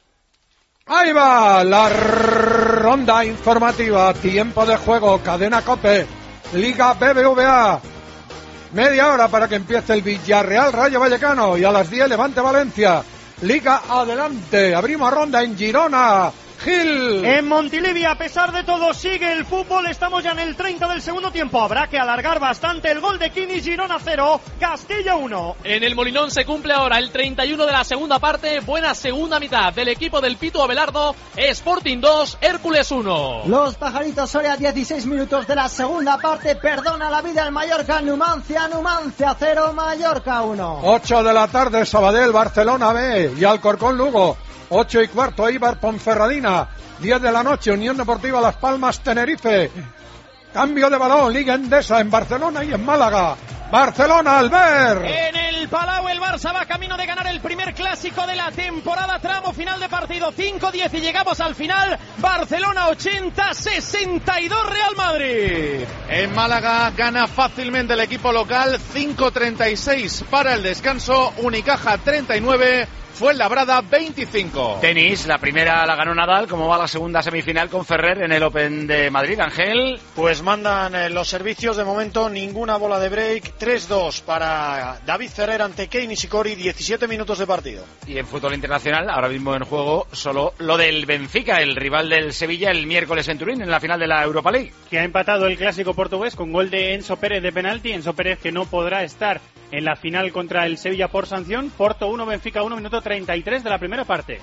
Ahí va la ronda informativa, tiempo de juego, Cadena COPE, Liga B B V A. Media hora para que empiece el Villarreal Rayo Vallecano y a las diez Levante Valencia. Liga adelante, abrimos ronda en Girona. Gil. En Montilivi, a pesar de todo, sigue el fútbol. Estamos ya en el treinta del segundo tiempo. Habrá que alargar bastante el gol de Kini. Girona cero, Castilla uno. En el Molinón se cumple ahora el treinta y uno de la segunda parte. Buena segunda mitad del equipo del Pitu Abelardo. Sporting dos, Hércules uno. Los pajaritos Soria, dieciséis minutos de la segunda parte. Perdona la vida el Mallorca. Numancia, Numancia cero, Mallorca uno. ocho de la tarde, Sabadell, Barcelona B y Alcorcón Lugo. ocho y cuarto, Eibar Ponferradina. diez de la noche, Unión Deportiva Las Palmas Tenerife. Cambio de balón, Liga Endesa en Barcelona y en Málaga. Barcelona, Albert. En el Palau el Barça va camino de ganar el primer clásico de la temporada, tramo final de partido, cinco diez y llegamos al final. Barcelona ochenta, sesenta y dos Real Madrid. En Málaga gana fácilmente el equipo local, cinco treinta y seis para el descanso, Unicaja treinta y nueve, Fuenlabrada veinticinco. Tenis, la primera la ganó Nadal. ¿Cómo va la segunda semifinal con Ferrer en el Open de Madrid, Ángel? Pues mandan eh, los servicios, de momento ninguna bola de break, tres dos para David Ferrer ante Kei Nishikori, diecisiete minutos de partido. Y en fútbol internacional, ahora mismo en juego solo lo del Benfica, el rival del Sevilla, el miércoles en Turín, en la final de la Europa League. Que ha empatado el clásico portugués con gol de Enzo Pérez de penalti. Enzo Pérez que no podrá estar en la final contra el Sevilla por sanción. Porto uno, Benfica uno, minuto treinta y tres de la primera parte.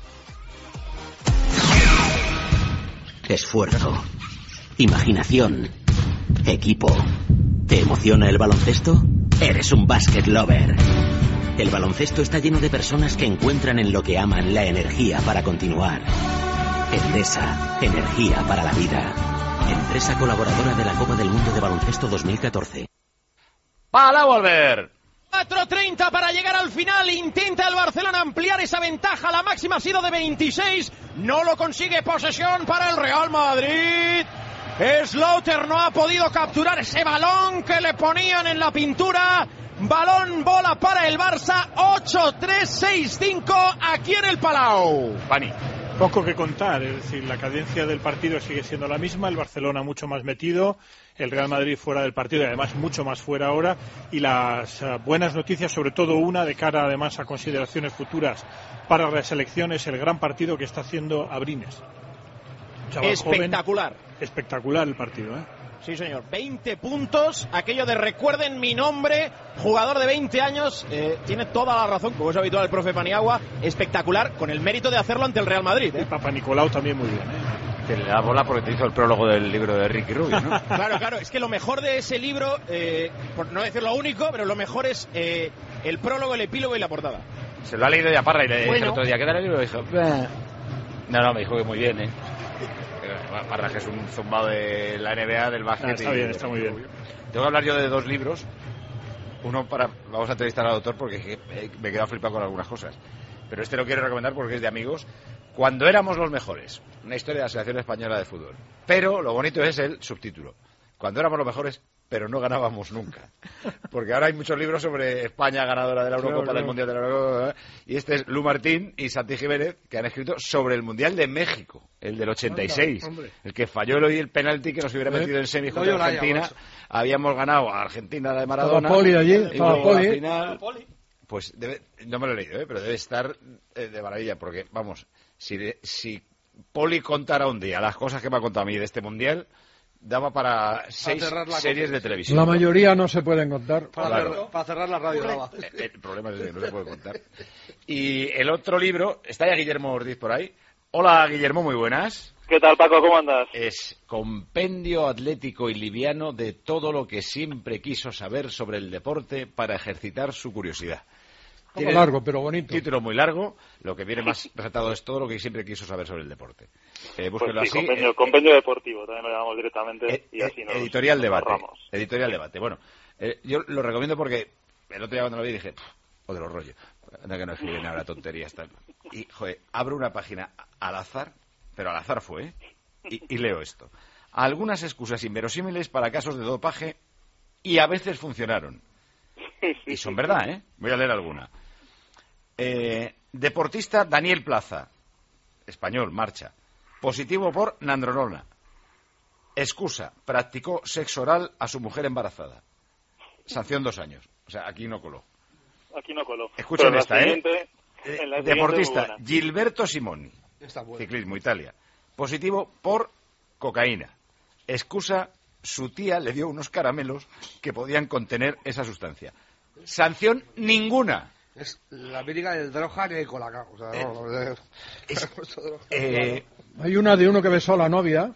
Esfuerzo, imaginación, equipo. ¿Te emociona el baloncesto? Eres un basket lover. El baloncesto está lleno de personas que encuentran en lo que aman la energía para continuar. Endesa, energía para la vida. Empresa colaboradora de la Copa del Mundo de Baloncesto dos mil catorce. ¡Para volver! cuatro treinta para llegar al final. Intenta el Barcelona ampliar esa ventaja. La máxima ha sido de veintiséis. No lo consigue. Posesión para el Real Madrid. Slaughter no ha podido capturar ese balón que le ponían en la pintura. Balón, bola para el Barça. ocho tres, seis cinco aquí en el Palau. Pani. Poco que contar, es decir, la cadencia del partido sigue siendo la misma, el Barcelona mucho más metido, el Real Madrid fuera del partido y además mucho más fuera ahora, y las uh, buenas noticias, sobre todo una de cara además a consideraciones futuras para las elecciones, el gran partido que está haciendo Abrines. Espectacular. Joven, espectacular el partido, ¿eh? Sí, señor. veinte puntos. Aquello de recuerden mi nombre. Jugador de veinte años. Eh, tiene toda la razón, como es habitual el profe Paniagua. Espectacular, con el mérito de hacerlo ante el Real Madrid. ¿eh? Y Papa Nicolau también muy bien, ¿eh? Que le da bola porque te hizo el prólogo del libro de Ricky Rubio, ¿no? Claro, claro. Es que lo mejor de ese libro, eh, por no decir lo único, pero lo mejor es eh, el prólogo, el epílogo y la portada. Se lo ha leído ya Parra y le dije Bueno. el otro día, ¿qué tal el libro? Y dijo, "Bah". No, no, me dijo que muy bien, ¿eh? Parra, que es un zumbado de la N B A, del básquet. Ah, está y bien, de- está muy bien. Tengo que hablar yo de dos libros. Uno para... Vamos a entrevistar al autor porque me he quedado flipado con algunas cosas. Pero este lo quiero recomendar porque es de amigos. Cuando éramos los mejores. Una historia de la selección española de fútbol. Pero lo bonito es el subtítulo. Cuando éramos los mejores, pero no ganábamos nunca. Porque ahora hay muchos libros sobre España ganadora de la Eurocopa, Claro, del claro. Mundial de la Eurocopa. Y este es Lu Martín y Santi Jiménez, que han escrito sobre el Mundial de México, el del ochenta y seis. Anda, hombre. El que falló el, el penalti que nos hubiera ¿Eh? metido en semis No, contra yo la Argentina. llamo, Habíamos ganado a Argentina de Maradona. Estaba Poli allí, y estaba luego Poli. al final, pues debe, no me lo he leído, ¿eh? Pero debe estar eh, de maravilla, porque, vamos, si, si Poli contara un día las cosas que me ha contado a mí de este Mundial, daba para seis series de televisión. La mayoría no se pueden contar. Para, Claro. cerrar, para cerrar la radio daba. El, el problema es que no se puede contar. Y el otro libro, está ya Guillermo Ortiz por ahí. Hola, Guillermo, muy buenas. ¿Qué tal, Paco? ¿Cómo andas? Es compendio atlético y liviano de todo lo que siempre quiso saber sobre el deporte para ejercitar su curiosidad. Un poco largo, pero bonito. Título muy largo, lo que viene más resaltado es todo lo que siempre quiso saber sobre el deporte. Eh, búsquenlo Pues sí, así. compendio, eh, compendio deportivo, también lo llamamos directamente eh, y así nos, editorial nos Debate. ahorramos. Editorial Debate. Bueno, eh, yo lo recomiendo porque el otro día cuando lo vi dije, o de los rollos, anda que no escriben ahora tonterías tal. Y, joder, abro una página al azar, pero al azar fue, ¿eh? Y, y leo esto. Algunas excusas inverosímiles para casos de dopaje y a veces funcionaron. Y son verdad, ¿eh? Voy a leer alguna. Eh, deportista Daniel Plaza, español, marcha. Positivo por nandrolona. Excusa, practicó sexo oral a su mujer embarazada. Sanción dos años. O sea, aquí no coló. Aquí no coló. Escuchen Pero esta, la ¿eh? siguiente, en la siguiente Deportista muy buena. Gilberto Simoni, Está bueno. ciclismo, Italia. Positivo por cocaína. Excusa, su tía le dio unos caramelos que podían contener esa sustancia. Sanción ninguna. Es la mítica del droga y el colacao. O sea, no, no, Eh, Hay una de uno que besó a la novia.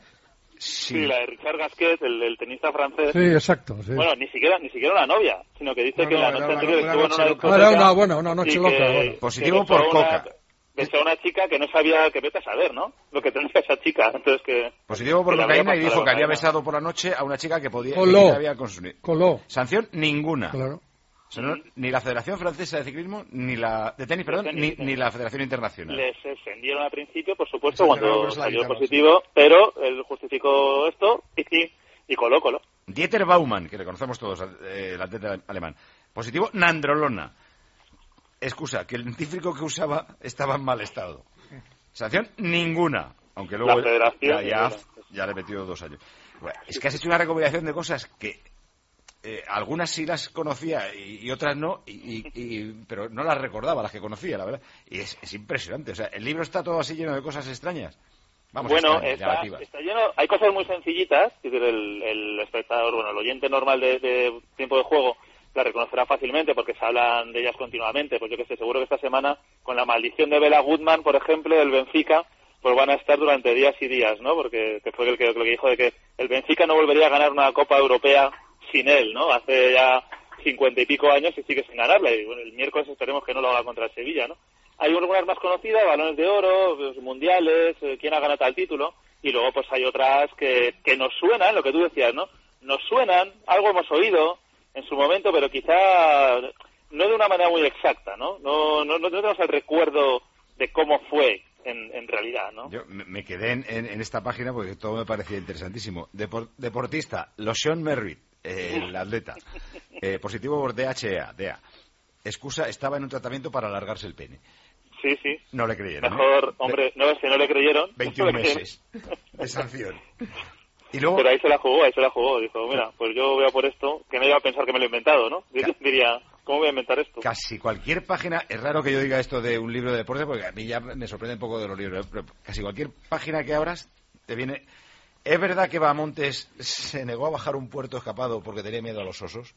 Sí, la de Richard Gasquet, el, el tenista francés. Sí, exacto. Sí. Bueno, ni siquiera ni siquiera una novia, sino que dice No, que no, la era noche una- anterior una estuvo en noche una loca. discoteca. Era una- bueno, una noche y loca, que- bueno. que Positivo besó por a una- coca. Besó a una chica que no sabía, que vete a saber, ¿no? Lo que tenía esa chica. Entonces que... Positivo por que le había cocaína y pasado dijo que la había cocaína. besado por la noche a una chica que podía que Coló. había consumido. Coló. Sanción ninguna. Claro. O sea, no- ni la Federación Francesa de Ciclismo, ni la de tenis, perdón, tenis, ni, de tenis. ni la Federación Internacional. Les extendieron al principio, por supuesto, Esa cuando pues la salió quitamos. positivo, pero él justificó esto y, y coló, coló. Dieter Baumann, que le conocemos todos, eh, el atleta alemán. Positivo, nandrolona. Excusa, que el dentífrico que usaba estaba en mal estado. Sanción ninguna. Aunque luego La Federación, ya, ya, ninguna. ya le he metido dos años. Bueno, es que has hecho una recopilación de cosas que eh, algunas sí las conocía y, y otras no, y, y- y- pero no las recordaba, las que conocía, la verdad. Y es, es impresionante. O sea, el libro está todo así lleno de cosas extrañas. Vamos, Bueno, extrañas, está, llamativas. está lleno, hay cosas muy sencillitas, es decir, el, el espectador, bueno, el oyente normal de, de tiempo de juego la reconocerá fácilmente porque se hablan de ellas continuamente. Pues yo que sé, seguro que esta semana, con la maldición de Bela Goodman, por ejemplo, del Benfica, pues van a estar durante días y días, ¿no? Porque que fue el que, lo que dijo de que el Benfica no volvería a ganar una Copa Europea sin él, ¿no? Hace ya cincuenta y pico años y sigue sin ganarla. Y bueno, el miércoles esperemos que no lo haga contra el Sevilla, ¿no? Hay algunas más conocidas, balones de oro, los mundiales, eh, quién ha ganado tal título, y luego pues hay otras que, que nos suenan, lo que tú decías, ¿no? Nos suenan, algo hemos oído en su momento, pero quizá no de una manera muy exacta, ¿no? No, no, no tenemos el recuerdo de cómo fue en, en realidad, ¿no? Yo me me quedé en, en- en esta página porque todo me parecía interesantísimo. Depor- deportista, Loshon Merritt, eh, el atleta. Eh, positivo por D H E A, D A. Excusa, estaba en un tratamiento para alargarse el pene. Sí, sí. No le creyeron. ¿eh? Mejor, hombre, no es que no le creyeron. veintiún No le creyeron. meses de sanción. Y luego, Pero ahí se la jugó, ahí se la jugó. Dijo, mira, pues yo voy a por esto, que no iba a pensar que me lo he inventado, ¿no? Diría, ¿cómo voy a inventar esto? casi cualquier página, es raro que yo diga esto de un libro de deporte porque a mí ya me sorprende un poco de los libros, ¿eh? Pero casi cualquier página que abras te viene... ¿Es verdad que Bahamontes se negó a bajar un puerto escapado porque tenía miedo a los osos?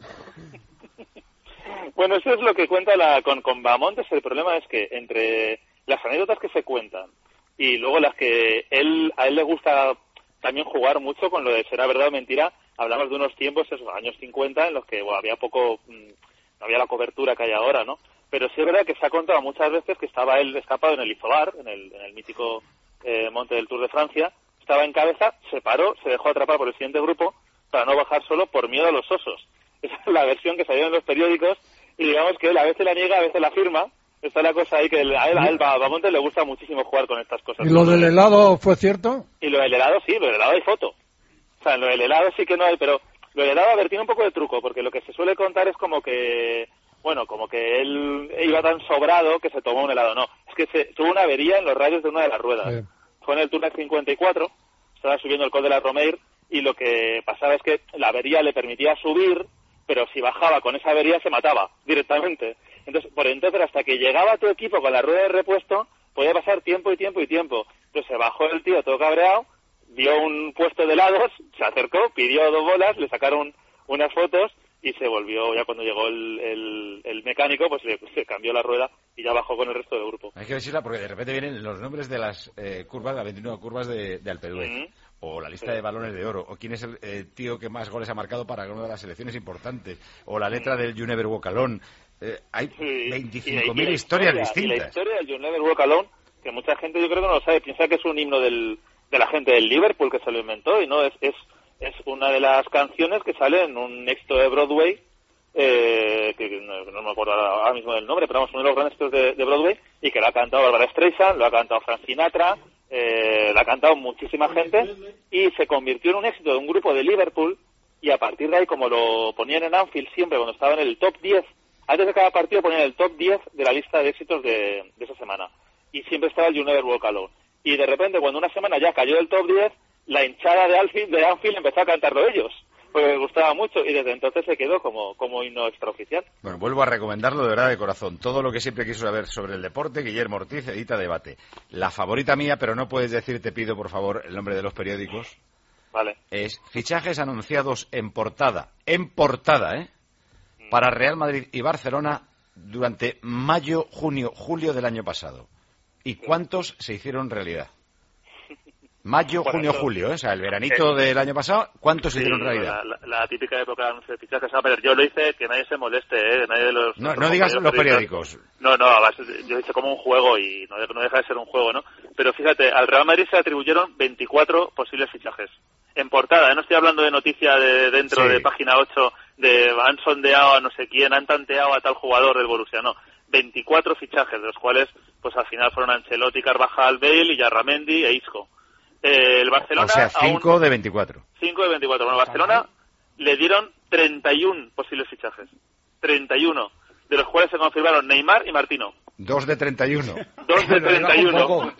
Bueno, eso es lo que cuenta la, con, con Bahamontes. El problema es que entre las anécdotas que se cuentan y luego las que él a él le gusta también jugar mucho con lo de será verdad o mentira, hablamos de unos tiempos, esos años cincuenta, en los que bueno, había poco, mm, no había la cobertura que hay ahora, ¿no? Pero sí es verdad que se ha contado muchas veces que estaba él escapado en el Izobar, en el, en el mítico eh, monte del Tour de Francia, estaba en cabeza, se paró, se dejó atrapar por el siguiente grupo para no bajar solo por miedo a los osos. Esa es la versión que salió en los periódicos y digamos que él a veces la niega, a veces la firma. Está la cosa ahí que él- a él, a él, a Bahamontes le gusta muchísimo jugar con estas cosas. ¿Y lo del helado fue cierto? Y lo del helado sí, lo del helado hay foto. O sea, lo del helado sí que no hay, pero lo del helado, a ver, tiene un poco de truco, porque lo que se suele contar es como que, bueno, como que él iba tan sobrado que se tomó un helado. No, es que se, tuvo una avería en los radios de una de las ruedas. Sí. Fue en el Tour cincuenta y cuatro, estaba subiendo el Col de la Romeir, y lo que pasaba es que la avería le permitía subir, pero si bajaba con esa avería se mataba directamente. Entonces, por entonces, hasta que llegaba tu equipo con la rueda de repuesto, podía pasar tiempo y tiempo y tiempo. Entonces se bajó el tío todo cabreado, vio un puesto de helados, se acercó, pidió dos bolas, le sacaron unas fotos y se volvió, ya cuando llegó el, el, el mecánico, pues se, se cambió la rueda y ya bajó con el resto del grupo. Hay que decirla porque de repente vienen los nombres de las eh, curvas, las veintinueve curvas de, de Alpe d'Huez, mm-hmm. o la lista sí. de balones de oro, o quién es el eh, tío que más goles ha marcado para una de las selecciones importantes, o la letra mm. del You Never Walk Alone. Eh, hay sí, veinticinco mil historias historia, distintas. Y la historia del You Never Walk Alone, que mucha gente yo creo que no lo sabe, piensa que es un himno del, de la gente del Liverpool que se lo inventó, y no, es, es, es una de las canciones que sale en un éxito de Broadway, eh, que no, no me acuerdo ahora mismo del nombre, pero vamos, uno de los grandes éxitos de, de Broadway, y que lo ha cantado Barbara Streisand, lo ha cantado Frank Sinatra, eh, lo ha cantado muchísima gente, y se convirtió en un éxito de un grupo de Liverpool, y a partir de ahí, como lo ponían en Anfield siempre, cuando estaba en el top diez, antes de cada partido ponían el top diez de la lista de éxitos de, de esa semana, y siempre estaba el You Never Walk Alone. Y de repente, cuando una semana ya cayó del top diez, la hinchada de Anfield, de Anfield empezó a cantarlo ellos, porque les gustaba mucho, y desde entonces se quedó como, como himno extraoficial. Bueno, vuelvo a recomendarlo de verdad de corazón. Todo lo que siempre quiso saber sobre el deporte, Guillermo Ortiz, edita Debate. La favorita mía, pero no puedes decir, te pido por favor, el nombre de los periódicos. Vale. Es fichajes anunciados en portada, en portada, ¿eh? Mm. Para Real Madrid y Barcelona durante mayo, junio, julio del año pasado. ¿Y cuántos se hicieron realidad? Mayo, bueno, junio, eso, julio, ¿eh? O sea, el veranito eh, del año pasado, ¿cuántos se sí, hicieron realidad? La, la, la típica época de anuncio de fichajes, a ver, yo lo hice, que nadie se moleste, ¿eh? Nadie de los... No, no digas los periódicos. No, no, yo lo hice como un juego y no, no deja de ser un juego, ¿no? Pero fíjate, al Real Madrid se atribuyeron veinticuatro posibles fichajes. En portada, ¿eh? No estoy hablando de noticia de dentro sí. de página ocho, de han sondeado a no sé quién, han tanteado a tal jugador del Borussia, no. veinticuatro fichajes, de los cuales, pues al final fueron Ancelotti, Carvajal, Bale y Yarramendi e Isco. Eh, el Barcelona... O sea, cinco aún, de veinticuatro. cinco de veinticuatro. Bueno, Barcelona le dieron treinta y uno posibles fichajes. treinta y uno. De los cuales se confirmaron Neymar y Martino. Dos de treinta y uno. Dos de treinta y uno.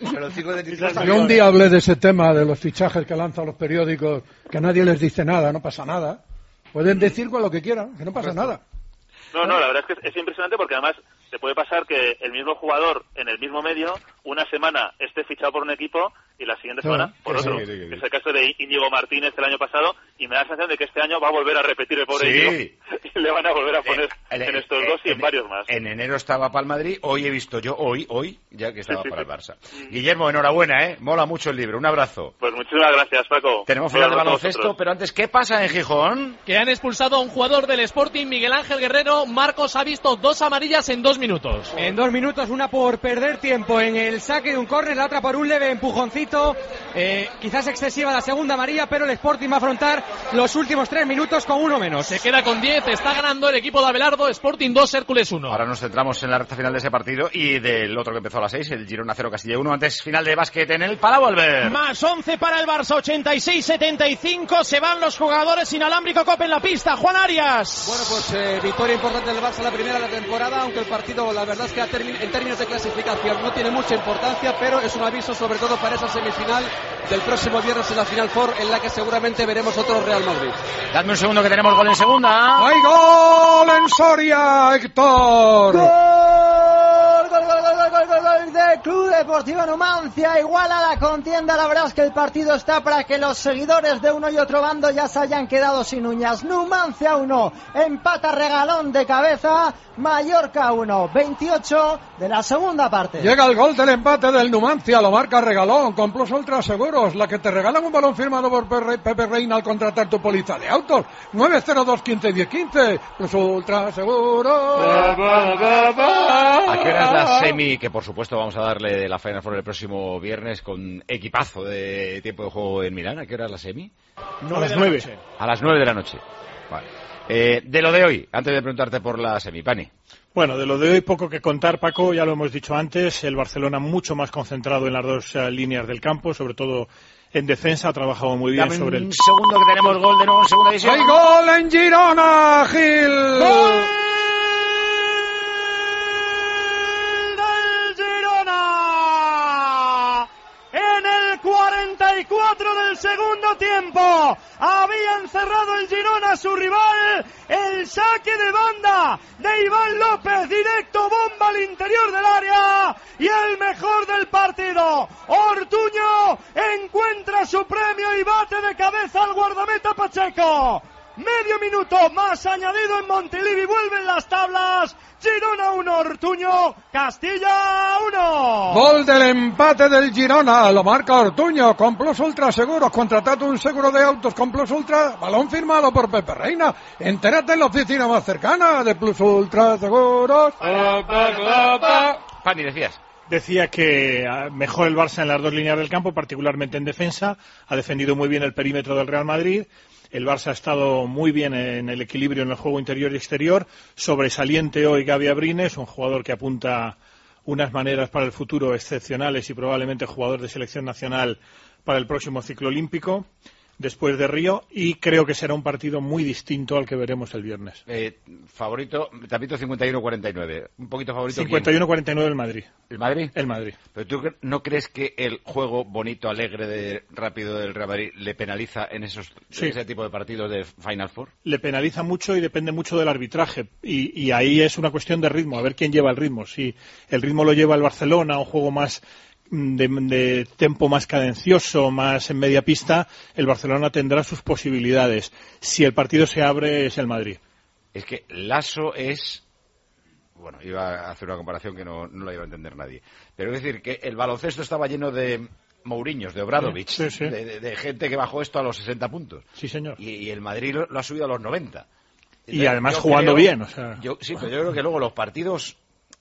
Yo un día hablé de ese tema, de los fichajes que lanzan los periódicos, que nadie les dice nada, no pasa nada. Pueden decir con lo que quieran, que no pasa nada. No, no, la verdad es que es impresionante porque además te puede pasar que el mismo jugador en el mismo medio una semana esté fichado por un equipo y la siguiente semana no, por otro. Sí, sí, sí, sí. Es el caso de Íñigo Martínez el año pasado y me da la sensación de que este año va a volver a repetir el pobre Íñigo sí. y le van a volver a poner eh, en estos eh, dos y en, en varios más. En enero estaba para el Madrid, hoy he visto yo, hoy, hoy, ya que estaba sí, sí, para sí. el Barça. Mm. Guillermo, enhorabuena, ¿eh? Mola mucho el libro, un abrazo. Pues muchísimas gracias, Paco. Tenemos final de baloncesto, pero antes, ¿qué pasa en Gijón? Que han expulsado a un jugador del Sporting, Miguel Ángel Guerrero. Marcos ha visto dos amarillas en dos minutos. En dos minutos, una por perder tiempo en el saque de un córner, la otra por un leve empujoncito. Eh, quizás excesiva la segunda amarilla, pero el Sporting va a afrontar los últimos tres minutos con uno menos. Se queda con diez, está ganando el equipo de Abelardo, Sporting dos, Hércules uno. Ahora nos centramos en la recta final de ese partido y del otro que empezó a las seis, el Girona cero, Castilla uno. Antes, final de básquet en el Palau, Albert. Más once para el Barça, ochenta y seis setenta y cinco. Se van los jugadores, inalámbrico Cope en la pista. Juan Arias. Bueno, pues eh, victoria importante del Barça la primera de la temporada, aunque el partido, la verdad es que en términos de clasificación no tiene mucha importancia, pero es un aviso sobre todo para esa semifinal del próximo viernes en la Final Four, en la que seguramente veremos otro Real Madrid. Dadme un segundo que tenemos gol en segunda. ¡Hay gol en Soria, Héctor! ¡Gol! Gol, gol, gol, gol, gol, gol de Club Deportivo Numancia, igual a la contienda. La verdad es que el partido está para que los seguidores de uno y otro bando ya se hayan quedado sin uñas. Numancia uno, empata regalón de cabeza, Mallorca uno, veintiocho de la segunda parte. Llega el gol del empate del Numancia, lo marca Regalón con Plus Ultra Seguros, la que te regalan un balón firmado por Pepe Reina al contratar tu póliza de autos. nueve cero dos quince diez quince, Plus Ultra Seguros. ¿A qué hora es la semi, que por supuesto vamos a darle la Final Four el próximo viernes con equipazo de tiempo de juego en Milán? ¿A qué hora es la semi? A las nueve. A las nueve de la noche. Vale. Eh, de lo de hoy, antes de preguntarte por la semi, Pani. Bueno, de lo de hoy poco que contar, Paco, ya lo hemos dicho antes, el Barcelona mucho más concentrado en las dos uh, líneas del campo, sobre todo en defensa, ha trabajado muy bien. Dame sobre un el... segundo que tenemos gol de nuevo en segunda división. ¡Hay gol en Girona, Gil! ¡Gol del Girona! En el cuarenta y cuatro del segundo tiempo, Había encerrado el Girona a su rival. El saque de banda de Iván López, directo bomba al interior del área. Y el mejor del partido, Ortuño, encuentra su premio y bate de cabeza al guardameta Pacheco. Medio minuto más añadido en Montilivi, vuelven las tablas. Girona uno, Ortuño, Castilla uno. Gol del empate del Girona, lo marca Ortuño con Plus Ultra Seguros. Contratate un seguro de autos con Plus Ultra, balón firmado por Pepe Reina. Entérate en la oficina más cercana de Plus Ultra Seguros. Pani, decías. Decía que mejor el Barça en las dos líneas del campo, particularmente en defensa. Ha defendido muy bien el perímetro del Real Madrid. El Barça ha estado muy bien en el equilibrio en el juego interior y exterior. Sobresaliente hoy Gavi Abrines, un jugador que apunta unas maneras para el futuro excepcionales y probablemente jugador de selección nacional para el próximo ciclo olímpico, después de Río, y creo que será un partido muy distinto al que veremos el viernes. Eh, favorito, Tapito cincuenta y uno cuarenta y nueve. Un poquito favorito. cincuenta y uno cuarenta y nueve el Madrid. ¿El Madrid? El Madrid. ¿Pero tú no crees que el juego bonito, alegre, de rápido del Real Madrid le penaliza en esos Sí. ese tipo de partidos de Final Four? Le penaliza mucho y depende mucho del arbitraje. Y, y ahí es una cuestión de ritmo, a ver quién lleva el ritmo. Si el ritmo lo lleva el Barcelona, un juego más de, de tempo más cadencioso, más en media pista, el Barcelona tendrá sus posibilidades. Si el partido se abre, es el Madrid. Es que Lasso es... Bueno, iba a hacer una comparación que no, no la iba a entender nadie. Pero es decir, que el baloncesto estaba lleno de Mourinhos, de Obradovic, sí, sí. De, de, de gente que bajó esto a los sesenta puntos. Sí, señor. Y, y el Madrid lo, lo ha subido a los noventa. Y Entonces, además yo jugando creo- bien, o sea. Yo, sí, pero yo creo que luego los partidos,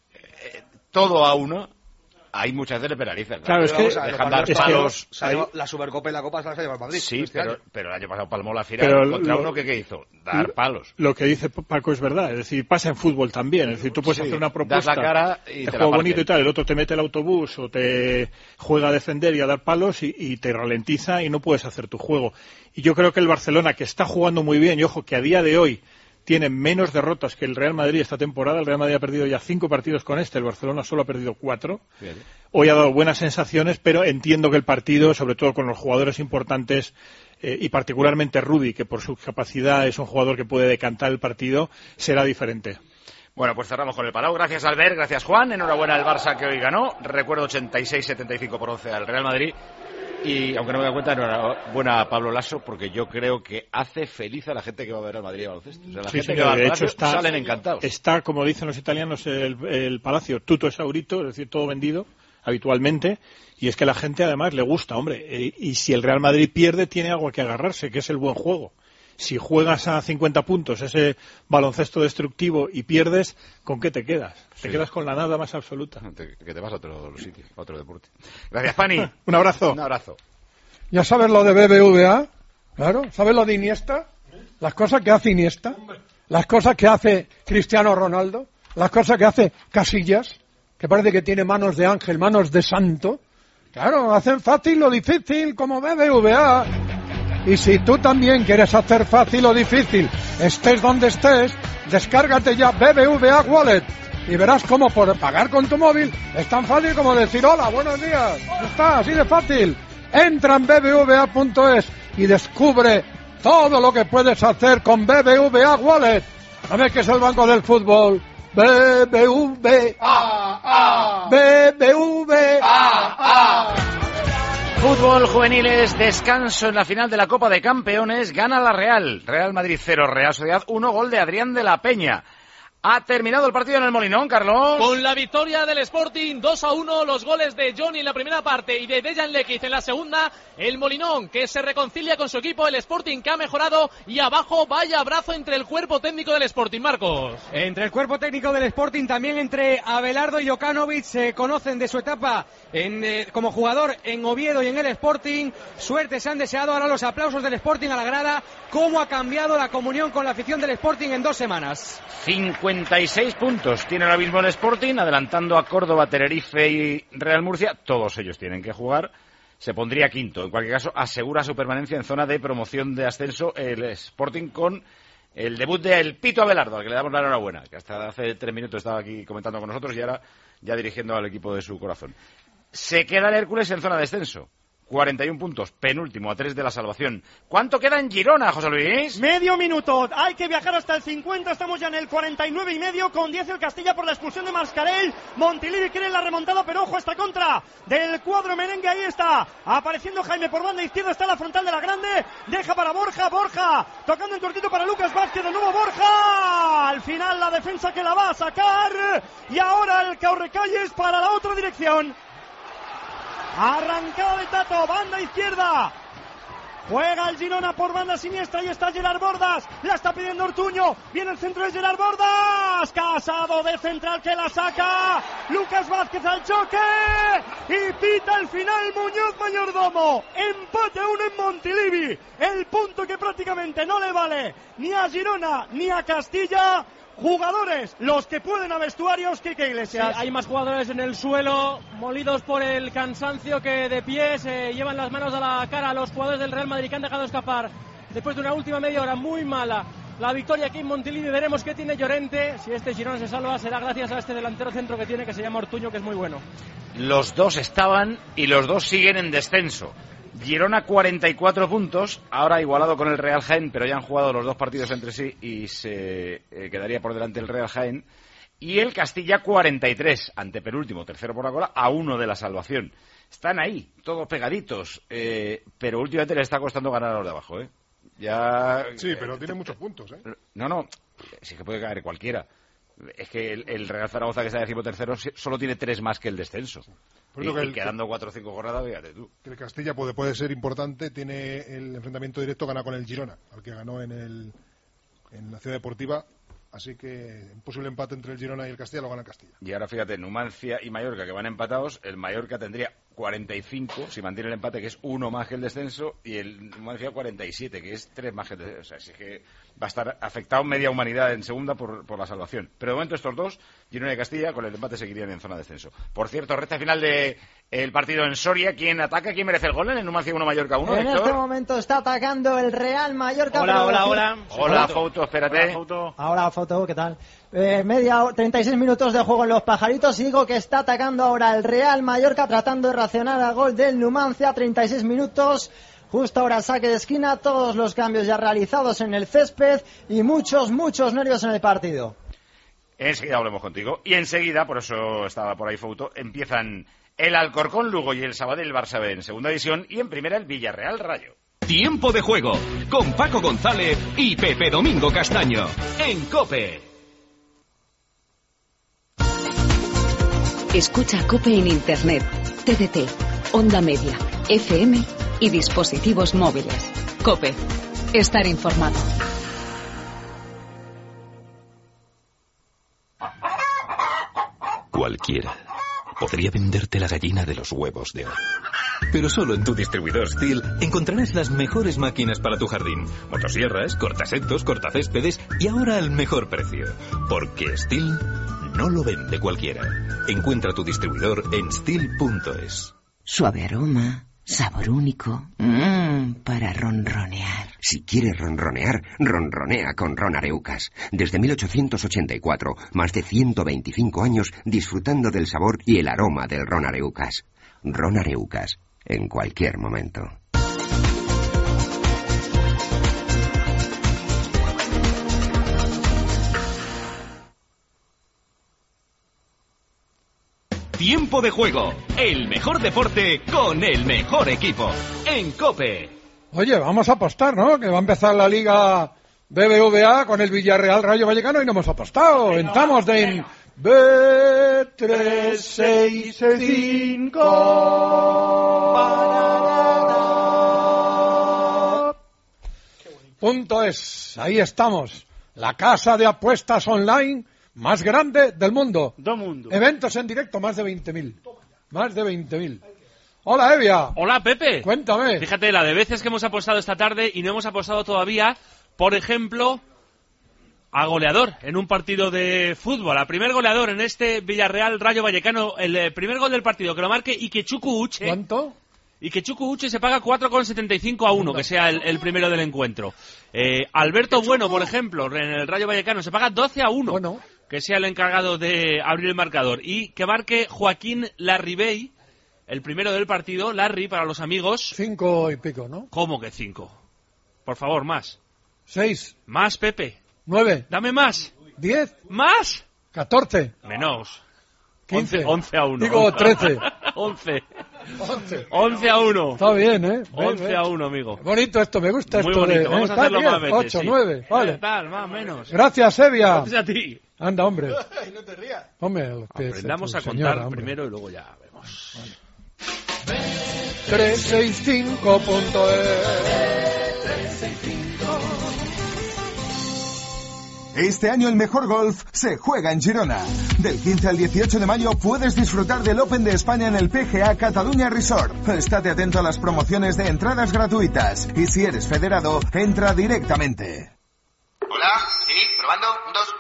eh, todo a uno, ahí muchas veces le penalizan. Claro, es que- Vamos a ver, dejan los dar partidos palos. se ha llevado- la Supercopa y la Copa se las ha llevado el Madrid. Sí, este pero, año. pero el año pasado palmó la final Pero contra lo- uno que ¿qué hizo? Dar palos. Lo que dice Paco es verdad, es decir, pasa en fútbol también, es decir, tú puedes Sí, hacer una das propuesta la cara y de te la juego parten. bonito y tal, el otro te mete el autobús o te juega a defender y a dar palos y, y te ralentiza y no puedes hacer tu juego. Y yo creo que el Barcelona, que está jugando muy bien, y ojo, que a día de hoy tiene menos derrotas que el Real Madrid esta temporada, el Real Madrid ha perdido ya cinco partidos con este, el Barcelona solo ha perdido cuatro. Fíjate. Hoy ha dado buenas sensaciones, pero entiendo que el partido, sobre todo con los jugadores importantes, eh, y particularmente Rudy, que por su capacidad es un jugador que puede decantar el partido, será diferente. Bueno, pues cerramos con el Palau. Gracias, Albert. Gracias, Juan. Enhorabuena al Barça, que hoy ganó. Recuerdo ochenta y seis setenta y cinco por once al Real Madrid. Y, aunque no me da cuenta, enhorabuena a Pablo Lasso, porque yo creo que hace feliz a la gente que va a ver al Madrid al baloncesto. O sea, la Sí, gente señor, que va al de hecho Palacio está, salen encantados. está, como dicen los italianos, el, el Palacio tutto esaurito, es decir, todo vendido habitualmente, y es que la gente además le gusta, hombre, eh, y si el Real Madrid pierde tiene algo que agarrarse, que es el buen juego. Si juegas a cincuenta puntos ese baloncesto destructivo y pierdes, ¿con qué te quedas? Sí. Te quedas con la nada más absoluta. Te- que te vas a otro sitio, a otro deporte. Gracias, Pani. Un abrazo. Un abrazo. ¿Ya sabes lo de B B V A? Claro. ¿Sabes lo de Iniesta? Las cosas que hace Iniesta. Las cosas que hace Cristiano Ronaldo. Las cosas que hace Casillas, que parece que tiene manos de ángel, manos de santo. Claro, hacen fácil lo difícil como B B V A. Y si tú también quieres hacer fácil o difícil, estés donde estés, descárgate ya B B V A Wallet y verás cómo por pagar con tu móvil es tan fácil como decir hola, buenos días. Ya está, así de fácil. Entra en b b v a punto es y descubre todo lo que puedes hacer con B B V A Wallet. ¿No ves que es el banco del fútbol? B B V A, B B V A. Fútbol juveniles, descanso en la final de la Copa de Campeones, gana la Real. Real Madrid cero, Real Sociedad uno, gol de Adrián de la Peña. Ha terminado el partido en el Molinón, Carlos. Con la victoria del Sporting dos a uno, los goles de Johnny en la primera parte y de Dejan Lekic en la segunda, el Molinón que se reconcilia con su equipo, el Sporting que ha mejorado y abajo vaya abrazo entre el cuerpo técnico del Sporting, Marcos. Entre el cuerpo técnico del Sporting, también entre Abelardo y Jokanovic, se conocen de su etapa en, eh, como jugador en Oviedo y en el Sporting. Suerte se han deseado, ahora los aplausos del Sporting a la grada. ¿Cómo ha cambiado la comunión con la afición del Sporting en dos semanas? cincuenta y seis puntos tiene ahora mismo el Sporting, adelantando a Córdoba, Tenerife y Real Murcia. Todos ellos tienen que jugar. Se pondría quinto. En cualquier caso, asegura su permanencia en zona de promoción de ascenso el Sporting con el debut de El Pito Abelardo, al que le damos la enhorabuena, que hasta hace tres minutos estaba aquí comentando con nosotros y ahora ya dirigiendo al equipo de su corazón. Se queda el Hércules en zona de descenso. cuarenta y uno puntos, penúltimo a tres de la salvación. ¿Cuánto queda en Girona, José Luis? Medio minuto, hay que viajar hasta el cincuenta, estamos ya en el cuarenta y nueve y medio, con diez el Castilla por la expulsión de Mascarell. Montilivi quiere la remontada, pero ojo, esta contra del cuadro merengue, ahí está, apareciendo Jaime por banda izquierda, está la frontal de la grande, deja para Borja, Borja, tocando en cortito para Lucas Vázquez, de nuevo Borja, al final la defensa que la va a sacar, y ahora el Caurrecalles para la otra dirección. Arrancada de Tato, banda izquierda. Juega el Girona por banda siniestra y está Gerard Bordas. La está pidiendo Ortuño. Viene el centro de Gerard Bordas. Casado de central que la saca. Lucas Vázquez al choque. Y pita el final Muñoz Mayordomo. Empate a uno en Montilivi. El punto que prácticamente no le vale ni a Girona ni a Castilla. Jugadores, los que pueden a vestuarios, Quique Iglesias. Sí, hay más jugadores en el suelo, molidos por el cansancio, que de pie se llevan las manos a la cara a los jugadores del Real Madrid, que han dejado escapar después de una última media hora muy mala la victoria aquí en Montilivi. Veremos qué tiene Llorente. Si este Girona se salva, será gracias a este delantero centro que tiene, que se llama Ortuño, que es muy bueno. Los dos estaban y los dos siguen en descenso. Girona cuarenta y cuatro puntos, ahora igualado con el Real Jaén, pero ya han jugado los dos partidos entre sí y se eh, quedaría por delante el Real Jaén. Y el Castilla cuarenta y tres, antepenúltimo, tercero por la cola, a uno de la salvación. Están ahí, todos pegaditos, eh, pero últimamente le está costando ganar a los de abajo, ¿eh? Ya, sí, pero eh, tiene muchos puntos, ¿eh? No, no, sí que puede caer cualquiera. Es que el, el Real Zaragoza, que está decimotercero, solo tiene tres más que el descenso. Por y, que el, y quedando cuatro o cinco jornadas, fíjate tú. Que el Castilla puede, puede ser importante, tiene el enfrentamiento directo, gana con el Girona, al que ganó en, el, en la Ciudad Deportiva. Así que un posible empate entre el Girona y el Castilla lo gana el Castilla. Y ahora fíjate, Numancia y Mallorca, que van empatados, el Mallorca tendría cuarenta y cinco, si mantiene el empate, que es uno más que el descenso, y el Numancia cuarenta y siete, que es tres más que el descenso. O sea, así que va a estar afectado media humanidad en segunda por, por la salvación. Pero de momento estos dos, Girona y Castilla, con el empate seguirían en zona de descenso. Por cierto, recta final de el partido en Soria. ¿Quién ataca? ¿Quién merece el gol? ¿En el Numancia uno, Mallorca uno? En Héctor. este momento está atacando el Real Mallorca. Hola, hola, hola. Hola, Foto, espérate. Hola, Foto. Ahora, Foto, ¿qué tal? Eh, media treinta y seis minutos de juego en los Pajaritos y digo que está atacando ahora el Real Mallorca, tratando de reaccionar al gol del Numancia. Treinta y seis minutos, justo ahora saque de esquina, todos los cambios ya realizados en el césped y muchos, muchos nervios en el partido. Enseguida hablemos contigo. Y enseguida, por eso estaba por ahí Foto, empiezan el Alcorcón Lugo y el Sabadell Barça B en segunda división, y en primera el Villarreal Rayo. Tiempo de juego con Paco González y Pepe Domingo Castaño en COPE. Escucha COPE en Internet, T D T, Onda Media, F M y dispositivos móviles. COPE. Estar informado. Cualquiera podría venderte la gallina de los huevos de oro. Pero solo en tu distribuidor Stihl encontrarás las mejores máquinas para tu jardín. Motosierras, cortasetos, cortacéspedes y ahora al mejor precio. Porque Stihl no lo vende cualquiera. Encuentra tu distribuidor en stihl punto es. Suave aroma, sabor único, mmm, para ronronear. Si quieres ronronear, ronronea con Ron Areucas. Desde mil ochocientos ochenta y cuatro, más de ciento veinticinco años disfrutando del sabor y el aroma del Ron Areucas. Ron Areucas, en cualquier momento. Tiempo de juego, el mejor deporte con el mejor equipo, en COPE. Oye, vamos a apostar, ¿no? Que va a empezar la Liga B B V A con el Villarreal Rayo Vallecano y no hemos apostado. Entramos de en B tres seis cinco. Punto es, ahí estamos. La casa de apuestas online más grande del mundo. Do mundo. Eventos en directo, más de veinte mil. Más de veinte mil. Hola, Evia. Hola, Pepe. Cuéntame. Fíjate, la de veces que hemos apostado esta tarde y no hemos apostado todavía, por ejemplo, a goleador en un partido de fútbol. A primer goleador en este Villarreal Rayo Vallecano. El primer gol del partido que lo marque Ikechuku Uche. ¿Cuánto? Ikechuku Uche se paga cuatro coma setenta y cinco a uno, que sea el, el primero del encuentro. Eh, Alberto Bueno, por ejemplo, en el Rayo Vallecano, se paga doce a uno. Bueno. Que sea el encargado de abrir el marcador. Y que marque Joaquín Larribey el primero del partido. Larry, para los amigos. Cinco y pico, ¿no? ¿Cómo que cinco? Por favor, más. Seis. Más, Pepe. Nueve. Dame más. Diez. Más. Catorce. Menos. Quince. Once a uno. Digo trece. Once. Once. Once a uno. Está bien, ¿eh? Once a uno, amigo. Bonito esto, me gusta Muy esto bonito. de... Vamos ¿eh? a hacerlo Está más bien. veces. Ocho, sí. nueve, vale. Tal, más, menos. Gracias, Sevilla. Gracias a ti. Anda, hombre. No te rías. Hombre, los pies de Aprendamos tu a señora, contar hombre. primero y luego ya vemos. Vale. trescientos sesenta y cinco punto es. Este año el mejor golf se juega en Girona. Del quince al dieciocho de mayo puedes disfrutar del Open de España en el P G A Catalunya Resort. Estate atento a las promociones de entradas gratuitas. Y si eres federado, entra directamente. Hola, sí, probando, un, dos.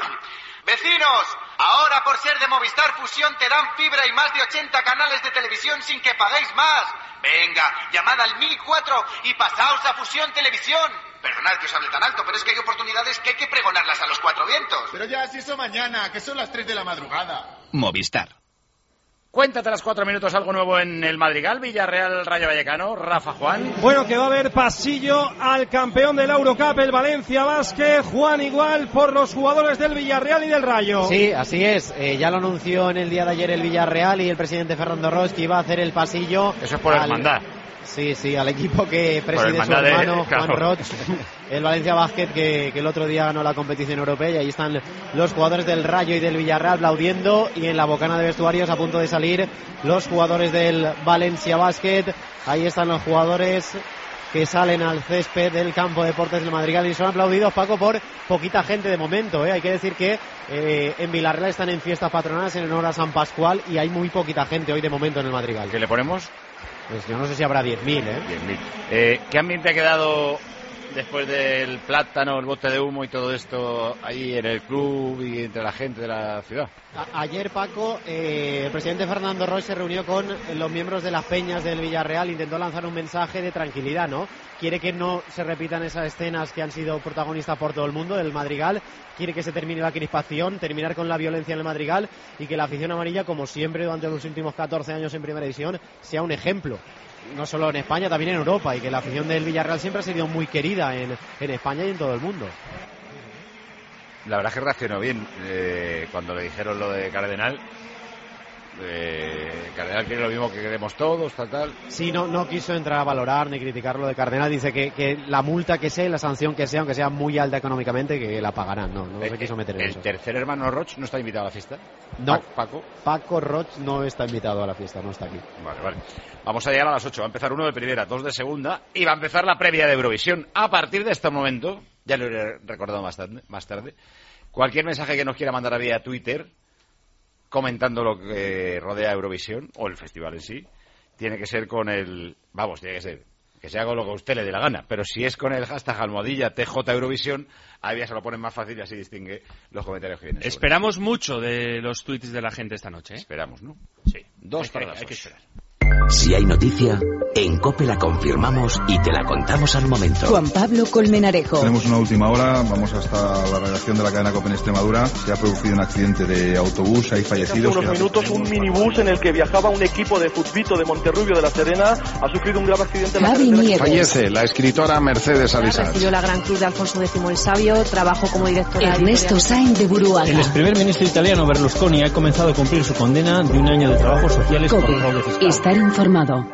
Vecinos, ahora por ser de Movistar Fusión te dan fibra y más de ochenta canales de televisión sin que paguéis más. Venga, llamad al mil cuatro y pasaos a Fusión Televisión. Perdonad que os hable tan alto, pero es que hay oportunidades que hay que pregonarlas a los cuatro vientos. Pero ya, si eso mañana, que son las tres de la madrugada. Movistar. Cuéntate a las cuatro minutos algo nuevo en el Madrigal, Villarreal, Rayo Vallecano, Rafa, Juan. Bueno, que va a haber pasillo al campeón del Eurocup, el Valencia Basket. Juan, igual por los jugadores del Villarreal y del Rayo. Sí, así es. Eh, ya lo anunció en el día de ayer el Villarreal y el presidente Fernando Roig que iba a hacer el pasillo. Eso es por al... hermandad. Sí, sí, al equipo que preside su hermano, de... claro. Juan Roig, el Valencia Basket, que, que el otro día ganó la competición europea, y ahí están los jugadores del Rayo y del Villarreal aplaudiendo, y en la bocana de vestuarios a punto de salir los jugadores del Valencia Basket. Ahí están los jugadores que salen al césped del campo de deportes del Madrigal y son aplaudidos, Paco, por poquita gente de momento, ¿eh? Hay que decir que eh, en Villarreal están en fiestas patronales en honor a San Pascual y hay muy poquita gente hoy de momento en el Madrigal. ¿Qué le ponemos? Pues yo no sé si habrá diez mil, ¿eh? diez mil. Eh, ¿Qué ambiente ha quedado después del plátano, el bote de humo y todo esto ahí en el club y entre la gente de la ciudad? A- ayer, Paco, eh, el presidente Fernando Roig se reunió con los miembros de las peñas del Villarreal, intentó lanzar un mensaje de tranquilidad, ¿no? Quiere que no se repitan esas escenas que han sido protagonistas por todo el mundo del Madrigal, quiere que se termine la crispación, terminar con la violencia en el Madrigal y que la afición amarilla, como siempre durante los últimos catorce años en primera división, sea un ejemplo. No solo en España, también en Europa, y que la afición del Villarreal siempre ha sido muy querida en, en España y en todo el mundo. La verdad es que reaccionó bien eh, cuando le dijeron lo de Cardenal. Eh, Cardenal quiere lo mismo que queremos todos, tal, tal. Sí, no, no quiso entrar a valorar ni criticar lo de Cardenal. Dice que, que la multa que sea, la sanción que sea, aunque sea muy alta económicamente, que la pagarán. No, no eh, se quiso meter en ¿El eso. tercer hermano Roig no está invitado a la fiesta? No, Paco. Paco Roig no está invitado a la fiesta, no está aquí. Vale, vale. Vamos a llegar a las ocho. Va a empezar uno de primera, dos de segunda y va a empezar la previa de Eurovisión. A partir de este momento, ya lo he recordado más tarde, más tarde, cualquier mensaje que nos quiera mandar a vía Twitter comentando lo que rodea Eurovisión o el festival en sí, tiene que ser con el... Vamos, tiene que ser que sea con lo que a usted le dé la gana, pero si es con el hashtag almohadilla T J Eurovisión, ahí ya se lo ponen más fácil y así distingue los comentarios que vienen. Esperamos mucho de los tweets de la gente esta noche, ¿eh? Esperamos, ¿no? Sí. Dos hay para que, las hay que ocho. esperar. Si hay noticia, en COPE la confirmamos y te la contamos al momento. Juan Pablo Colmenarejo. Tenemos una última hora, vamos hasta la redacción de la cadena COPE en Extremadura. Se ha producido un accidente de autobús, hay fallecidos. Hace unos minutos un minibús en el que viajaba un equipo de futbito de Monterrubio de la Serena ha sufrido un grave accidente en la Javi carretera. Fallece la escritora Mercedes Alisar. Recibió la Gran Cruz de Alfonso X el Sabio, trabajó como directora Ernesto Sainz de Buruaga. El ex primer ministro italiano Berlusconi ha comenzado a cumplir su condena de un año de trabajos sociales por fraude fiscal. Estar informado.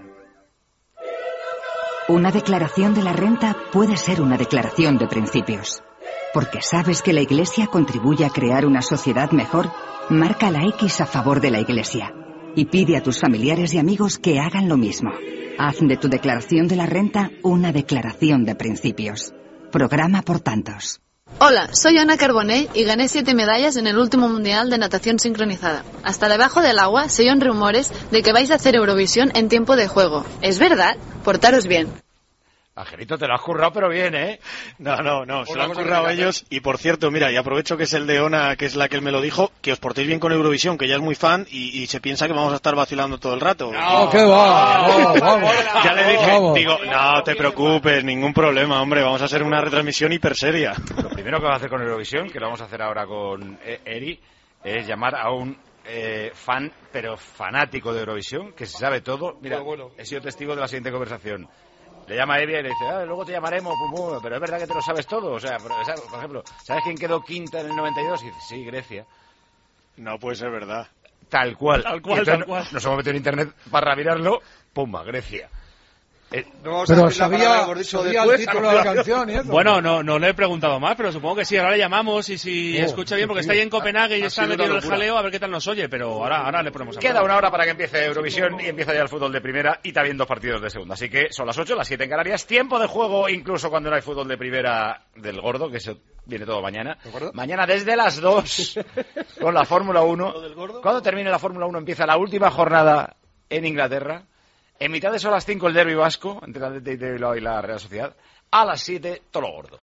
Una declaración de la renta puede ser una declaración de principios. Porque sabes que la Iglesia contribuye a crear una sociedad mejor, marca la X a favor de la Iglesia. Y pide a tus familiares y amigos que hagan lo mismo. Haz de tu declaración de la renta una declaración de principios. Programa por tantos. Hola, soy Ana Carbonell y gané siete medallas en el último mundial de natación sincronizada. Hasta debajo del agua se oyen rumores de que vais a hacer Eurovisión en tiempo de juego. ¿Es verdad? Portaros bien. Angelito, te lo has currado, pero bien, ¿eh? No, no, no, se Una lo han cosa currado que- ellos. Y por cierto, mira, y aprovecho que es el de Ona, que es la que él me lo dijo, que os portéis bien con Eurovisión, que ya es muy fan y, y se piensa que vamos a estar vacilando todo el rato. No, ¿qué va? No, vamos. Ya le dije, Vamos. digo, no te preocupes, ningún problema, hombre, vamos a hacer una retransmisión hiper seria. Lo primero que vamos a hacer con Eurovisión, que lo vamos a hacer ahora con eh, Eri, es llamar a un eh, fan, pero fanático de Eurovisión, que se sabe todo. Mira, bueno, bueno. He sido testigo de la siguiente conversación. Le llama a Evia y le dice, ah, luego te llamaremos, pum, pum, pero es verdad que te lo sabes todo. O sea, por, por ejemplo, ¿sabes quién quedó quinta en el noventa y dos? Y dice, sí, Grecia. No puede ser verdad. Tal cual. Tal cual, tal cual. Nos hemos metido en internet para mirarlo, pumba, Grecia. Eh, no pero sabía, sabía el título de la canción y eso. Bueno, no, no le he preguntado más, pero supongo que sí. Ahora le llamamos y si oh, escucha bien, porque está ahí en Copenhague y ha está metido en el jaleo, a ver qué tal nos oye. Pero ahora, ahora le ponemos a Queda una hora para que empiece Eurovisión y empieza ya el fútbol de primera y también dos partidos de segunda. Así que son las ocho, las siete en Canarias. Tiempo de juego, incluso cuando no hay fútbol de primera del gordo, que eso viene todo mañana. Mañana desde las dos con la Fórmula uno. Cuando termine la Fórmula uno empieza la última jornada en Inglaterra. En mitad de eso a las cinco el derbi vasco entre el Athletic de Bilbao y la Real Sociedad. A las siete todo lo gordo.